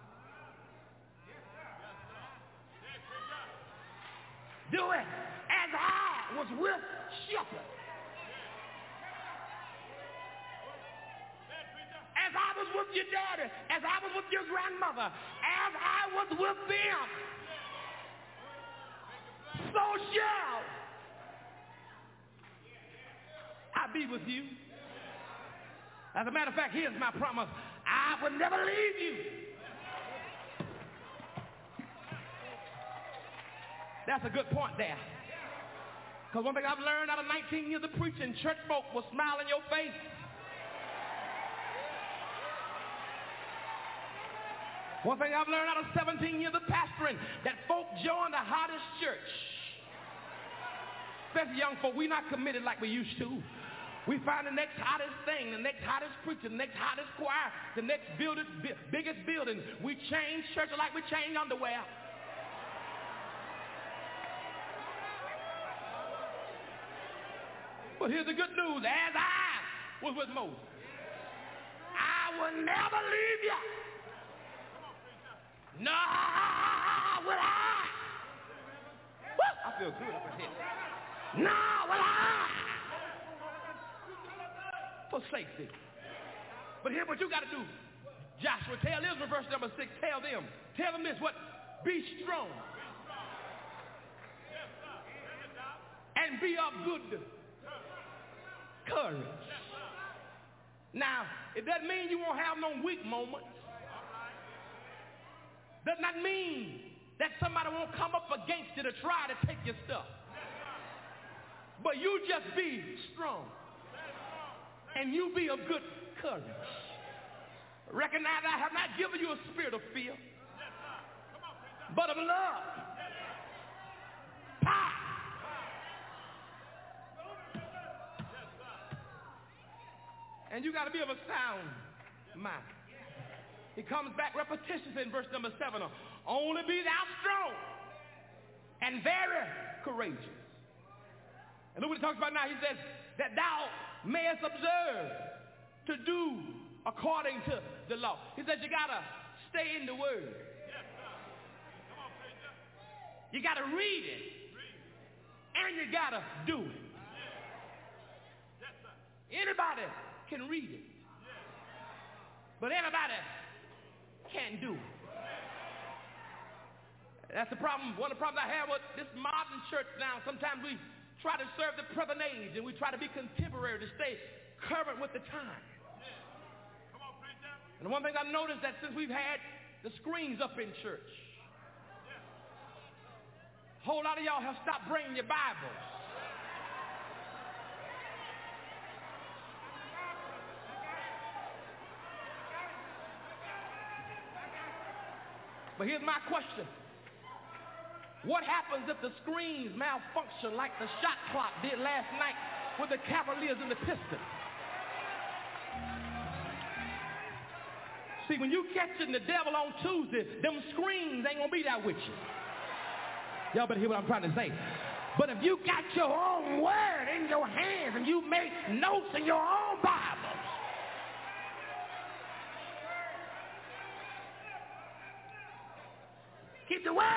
Do it. As I was with shepherds. As I was with your daddy. As I was with your grandmother. As I was with them. So shall I be with you. As a matter of fact, here's my promise. I will never leave you. That's a good point there. Because one thing I've learned out of nineteen years of preaching, church folk will smile in your face. One thing I've learned out of seventeen years of pastoring, that folk join the hottest church. Especially young folk, we're not committed like we used to. We find the next hottest thing, the next hottest preacher, the next hottest choir, the next building, biggest building. We change church like we change underwear. But here's the good news. As I was with Moses, I will never leave you. No, will I? Woo! I feel good up in here. No, will I? For safety. But here's what you got to do. Joshua, tell Israel, verse number six, tell them. Tell them this, what? Be strong. And be of good courage. Now, it doesn't mean you won't have no weak moments. Does not mean that somebody won't come up against you to try to take your stuff. But you just be strong. And you be of good courage. Recognize I have not given you a spirit of fear, but of love, power, and you got to be of a sound mind. He comes back repetitious in verse number seven. Only be thou strong and very courageous. And look what he talks about now. He says that thou mayest observe to do according to the law. He says you got to stay in the word. You got to read it. And you got to do it. Anybody can read it. But anybody can't do it. That's the problem. One of the problems I have with this modern church now, sometimes we try to serve the present age and we try to be contemporary to stay current with the time. And one thing I've noticed that since we've had the screens up in church, a whole lot of y'all have stopped bringing your Bibles. But here's my question. What happens if the screens malfunction like the shot clock did last night with the Cavaliers and the Pistons? See, when you catching the devil on Tuesday, them screens ain't going to be there with you. Y'all better hear what I'm trying to say. But if you got your own word in your hands and you make notes in your own Bibles, keep the word.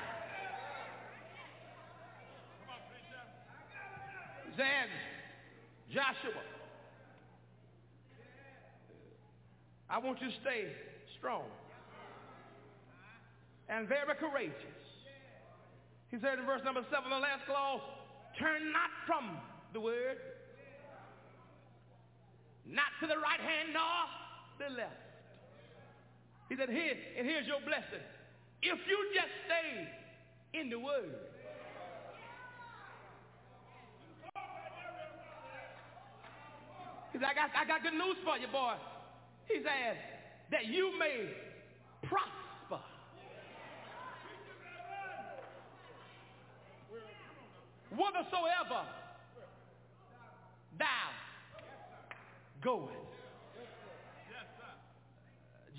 Then Joshua, I want you to stay strong and very courageous. He said in verse number seven, the last clause, turn not from the word, not to the right hand nor the left. He said, here, and here's your blessing. If you just stay in the word. He said, I got, I got good news for you, boy. He said, that you may prosper. Whithersoever thou goest.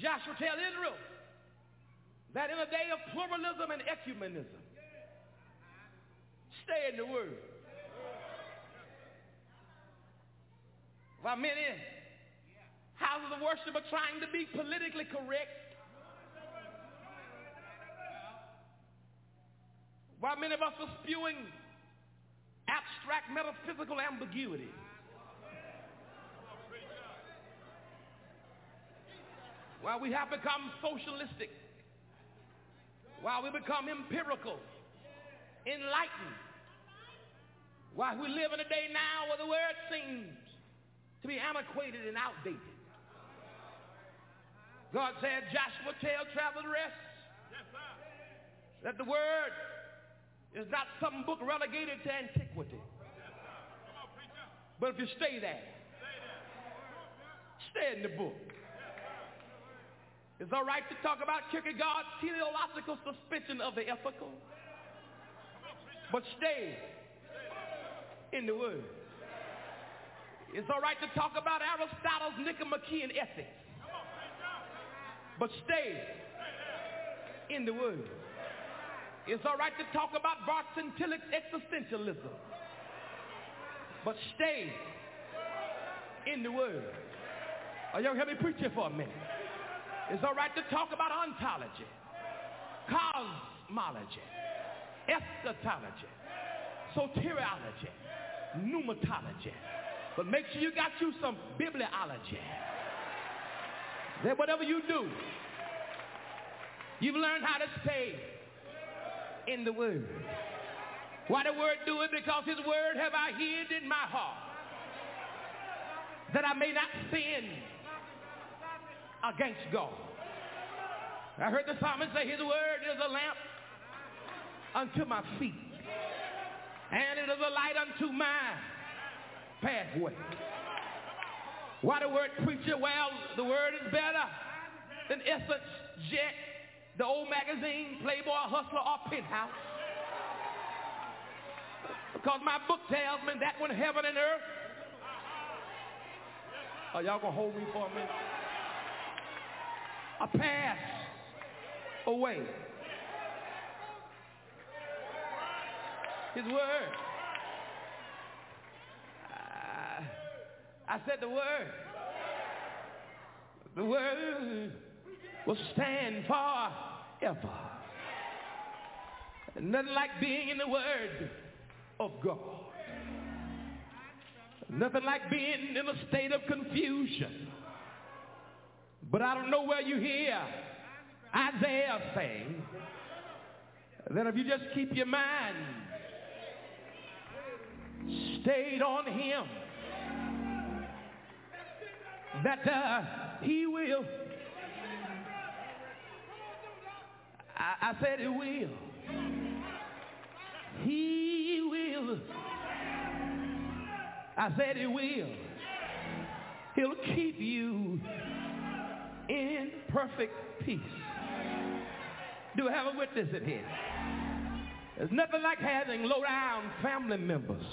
Joshua tells Israel that in a day of pluralism and ecumenism, stay in the word. While many houses of worship are trying to be politically correct, while many of us are spewing abstract metaphysical ambiguity, while we have become socialistic, while we become empirical, enlightened, while we live in a day now where the word seems to be antiquated and outdated, God said, Joshua, tell travel the rest that the word is not some book relegated to antiquity. But if you stay there, stay in the book. It's all right to talk about Kierkegaard's teleological suspension of the ethical, but stay in the word. It's all right to talk about Aristotle's Nicomachean ethics, but stay in the word. It's all right to talk about Bart's existentialism, but stay in the word. Are y'all hear me preach here for a minute? It's all right to talk about ontology, cosmology, eschatology, soteriology, pneumatology, but make sure you got you some bibliology. That whatever you do, you've learned how to stay in the word. Why the word do it? Because his word have I hid in my heart, that I may not sin against God. I heard the psalmist say his word is a lamp unto my feet, and it is a light unto my pathway. Why the word preacher? Well, the word is better than Essence, Jet, the old magazine, Playboy, Hustler, or Penthouse. Because my book tells me that when heaven and earth, are y'all gonna hold me for a minute? A pass away. His word. Uh, I said the word. The word will stand forever. Nothing like being in the word of God. Nothing like being in a state of confusion. But I don't know where you hear Isaiah saying that if you just keep your mind stayed on him, that uh, he will. I, I said he will. He will. I said he will. He'll keep you in perfect peace. Do I have a witness in here? There's nothing like having low-down family members,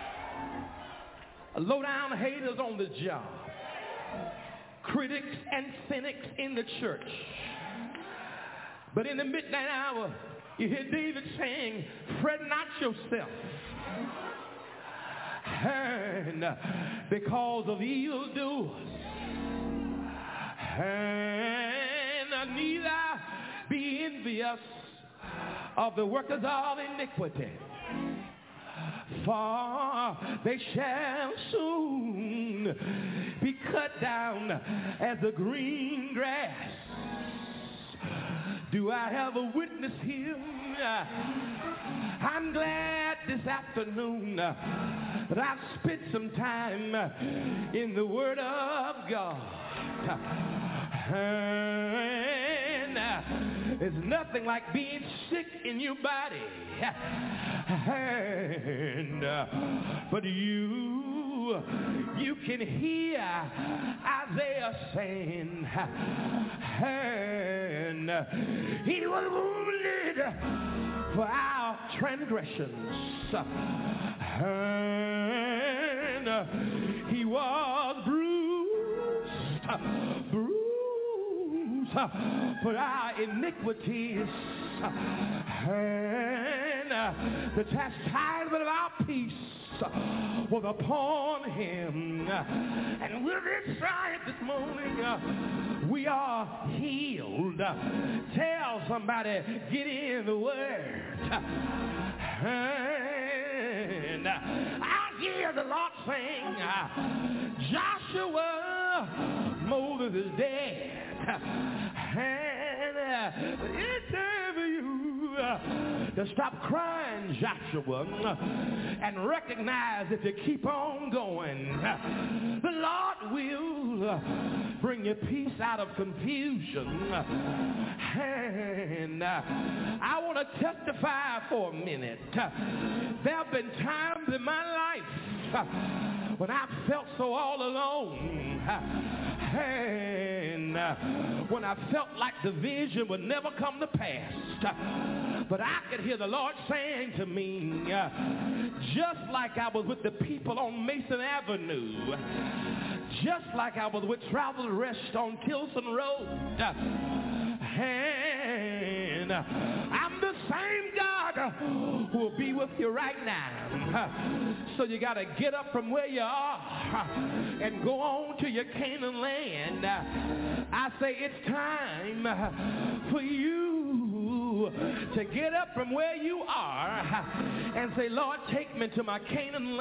low-down haters on the job, critics and cynics in the church. But in the midnight hour, you hear David saying, fret not yourself, and because of evildoers, and neither be envious of the workers of iniquity, for they shall soon be cut down as the green grass. Do I have a witness here? I'm glad this afternoon that I've spent some time in the Word of God. And it's nothing like being sick in your body. And, but you, you can hear Isaiah saying, and he was wounded for our transgressions, and he was bruised, bruised for our iniquities, and the chastisement of our peace was upon him. And with his stripes this morning, we are healed. Tell somebody, get in the word. And I hear the Lord saying, Joshua, Moses is dead. And it's time for you to stop crying, Joshua, and recognize if you keep on going, the Lord will bring you peace out of confusion. And I want to testify for a minute. There have been times in my life when I felt so all alone, and when I felt like the vision would never come to pass. But I could hear the Lord saying to me, just like I was with the people on Mason Avenue, just like I was with Travel Rest on Tilson Road, and I'm the same God who will be with you right now. So you got to get up from where you are and go on to your Canaan land. I say it's time for you to get up from where you are and say, Lord, take me to my Canaan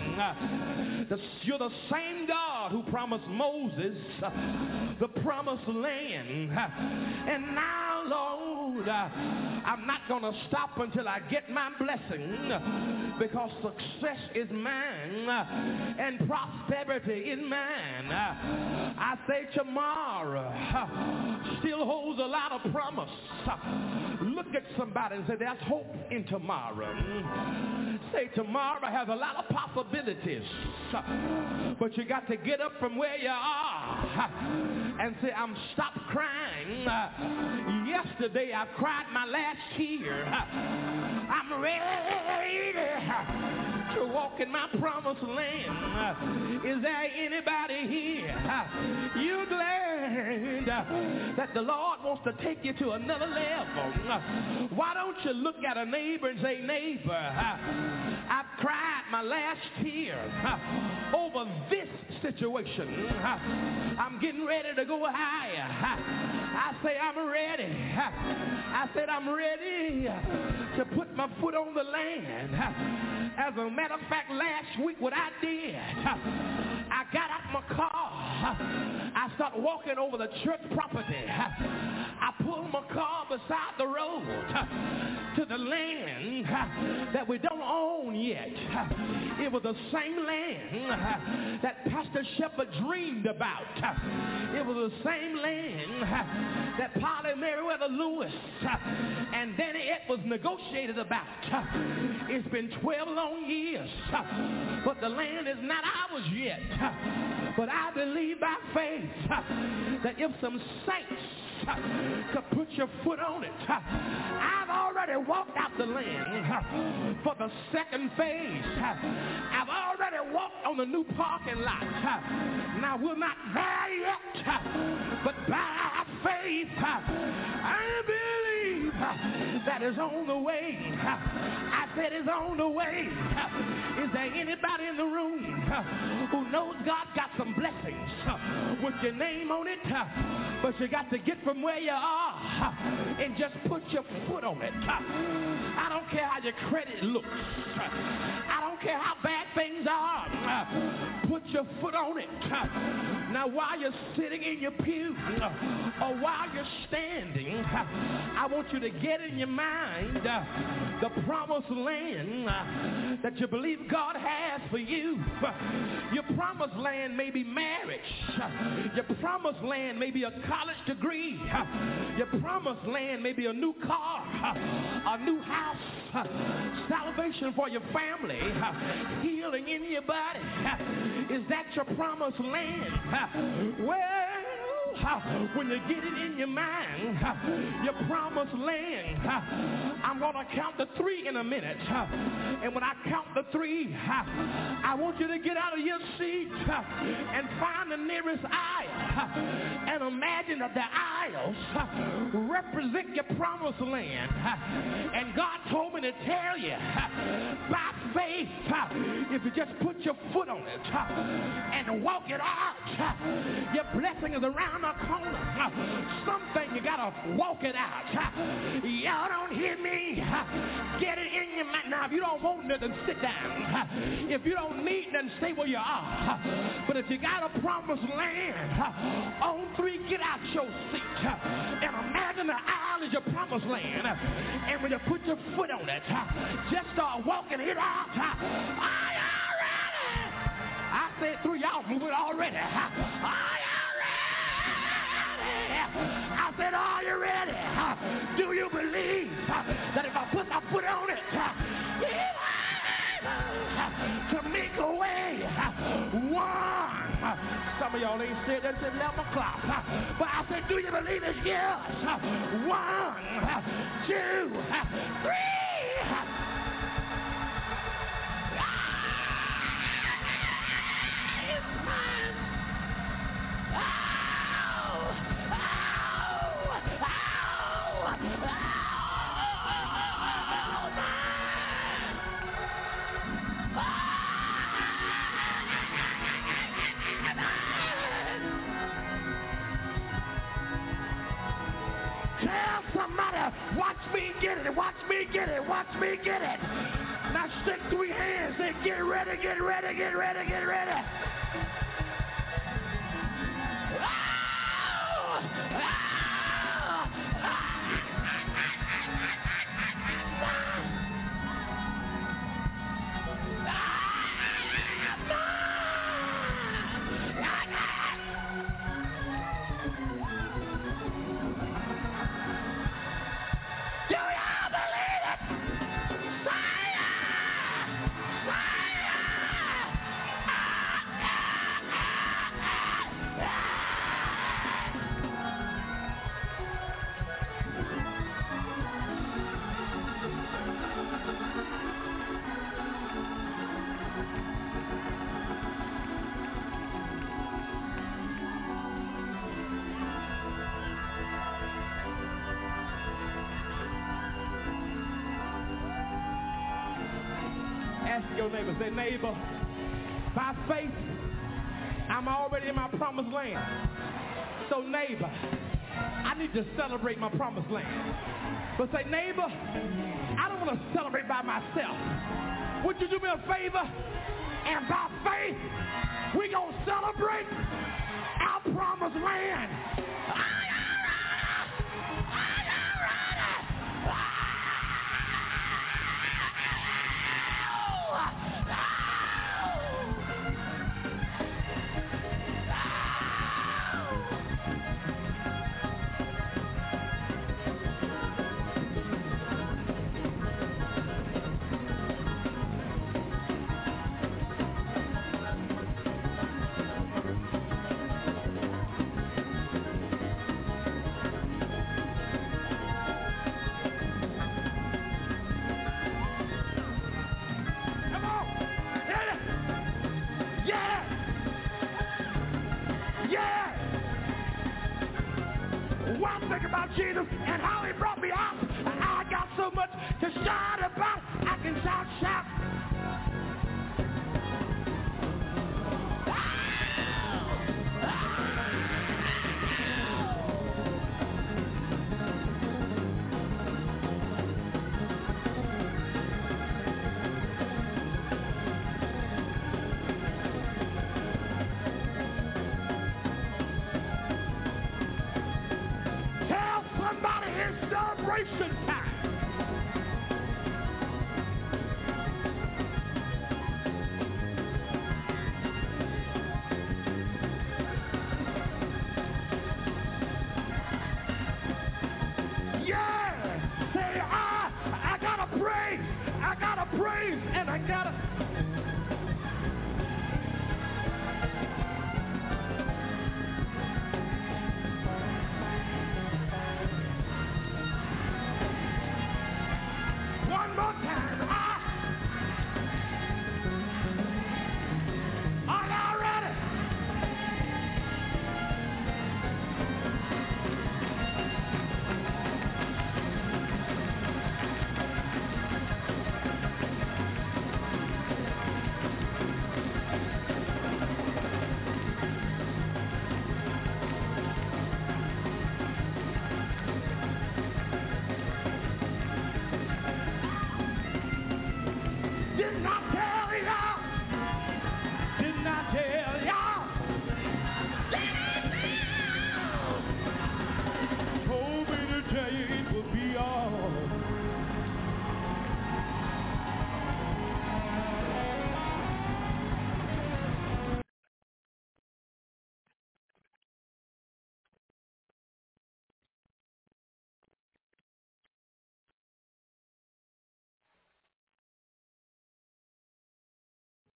land. You're the same God who promised Moses the promised land. And now, Lord, I'm not going to stop until I get my blessing, because success is mine and prosperity is mine. I say tomorrow still holds a lot of promise. Look at somebody and say, there's hope in tomorrow. Say, tomorrow has a lot of possibilities, but you got to get up from where you are and say, I'm stop crying. Yesterday I cried my last tear. I'm ready to walk in my promised land. Is there anybody here? You glad that the Lord wants to take you to another level? Why don't you look at a neighbor and say, neighbor, I've cried my last tear over this situation. I'm getting ready to go higher. I say I'm ready. I said I'm ready to put my foot on the land. As a matter of fact, last week what I did, I got out my car. I started walking over the church property. I pulled my car beside the road to the land that we don't own yet. It was the same land that Pastor Shepherd dreamed about. It was the same land that Polly Meriwether Lewis and Danny Edwards negotiated about. It's been twelve long years, but the land is not ours yet. But I believe by faith that if some saints could put your foot on it, I've already walked out the land for the second phase. I've already walked on the new parking lot. Now we're not there yet, but by faith I believe that is on the way. I said it's on the way. Is there anybody in the room who knows God got some blessings with your name on it, but you got to get from where you are and just put your foot on it? I don't care how your credit looks. I don't care how bad things are. Put your foot on it. Now while you're sitting in your pew or while you're standing, I want you to get in your mind the promised land that you believe God has for you. Your promised land may be marriage. Your promised land may be a college degree. Your promised land may be a new car, a new house, salvation for your family, healing in your body. Is that your promised land? Well, when you get it in your mind, your promised land. I'm going to count the three in a minute. And when I count the three, I want you to get out of your seat and find the nearest aisle. And imagine that the aisles represent your promised land. And God told me to tell you, by faith, if you just put your foot on it and walk it out, your blessing is around the corner. Something you gotta walk it out. Y'all don't hear me. Get it in your mind. Now, if you don't want nothing, sit down. If you don't need nothing, stay where you are. But if you got a promised land, on three, get out your seat. And imagine the aisle is your promised land. And when you put your foot on it, just start walking it out. Are you ready? I said three, y'all moving already. Are you ready? I said, are you ready? Do you believe that if I put my foot on it, He's able to make a way? One. Some of y'all ain't said that since eleven o'clock. But I said, do you believe it's yes? One, two, three. Tell somebody, watch me get it, watch me get it, watch me get it. Now stick three hands, say get ready, get ready, get ready, get ready. Your neighbor, say, neighbor, by faith, I'm already in my promised land. So neighbor, I need to celebrate my promised land. But say, neighbor, I don't want to celebrate by myself. Would you do me a favor? And by faith, we're going to celebrate our promised land. Jesus and how he brought me out. I got so much to shout about. I can shout, shout,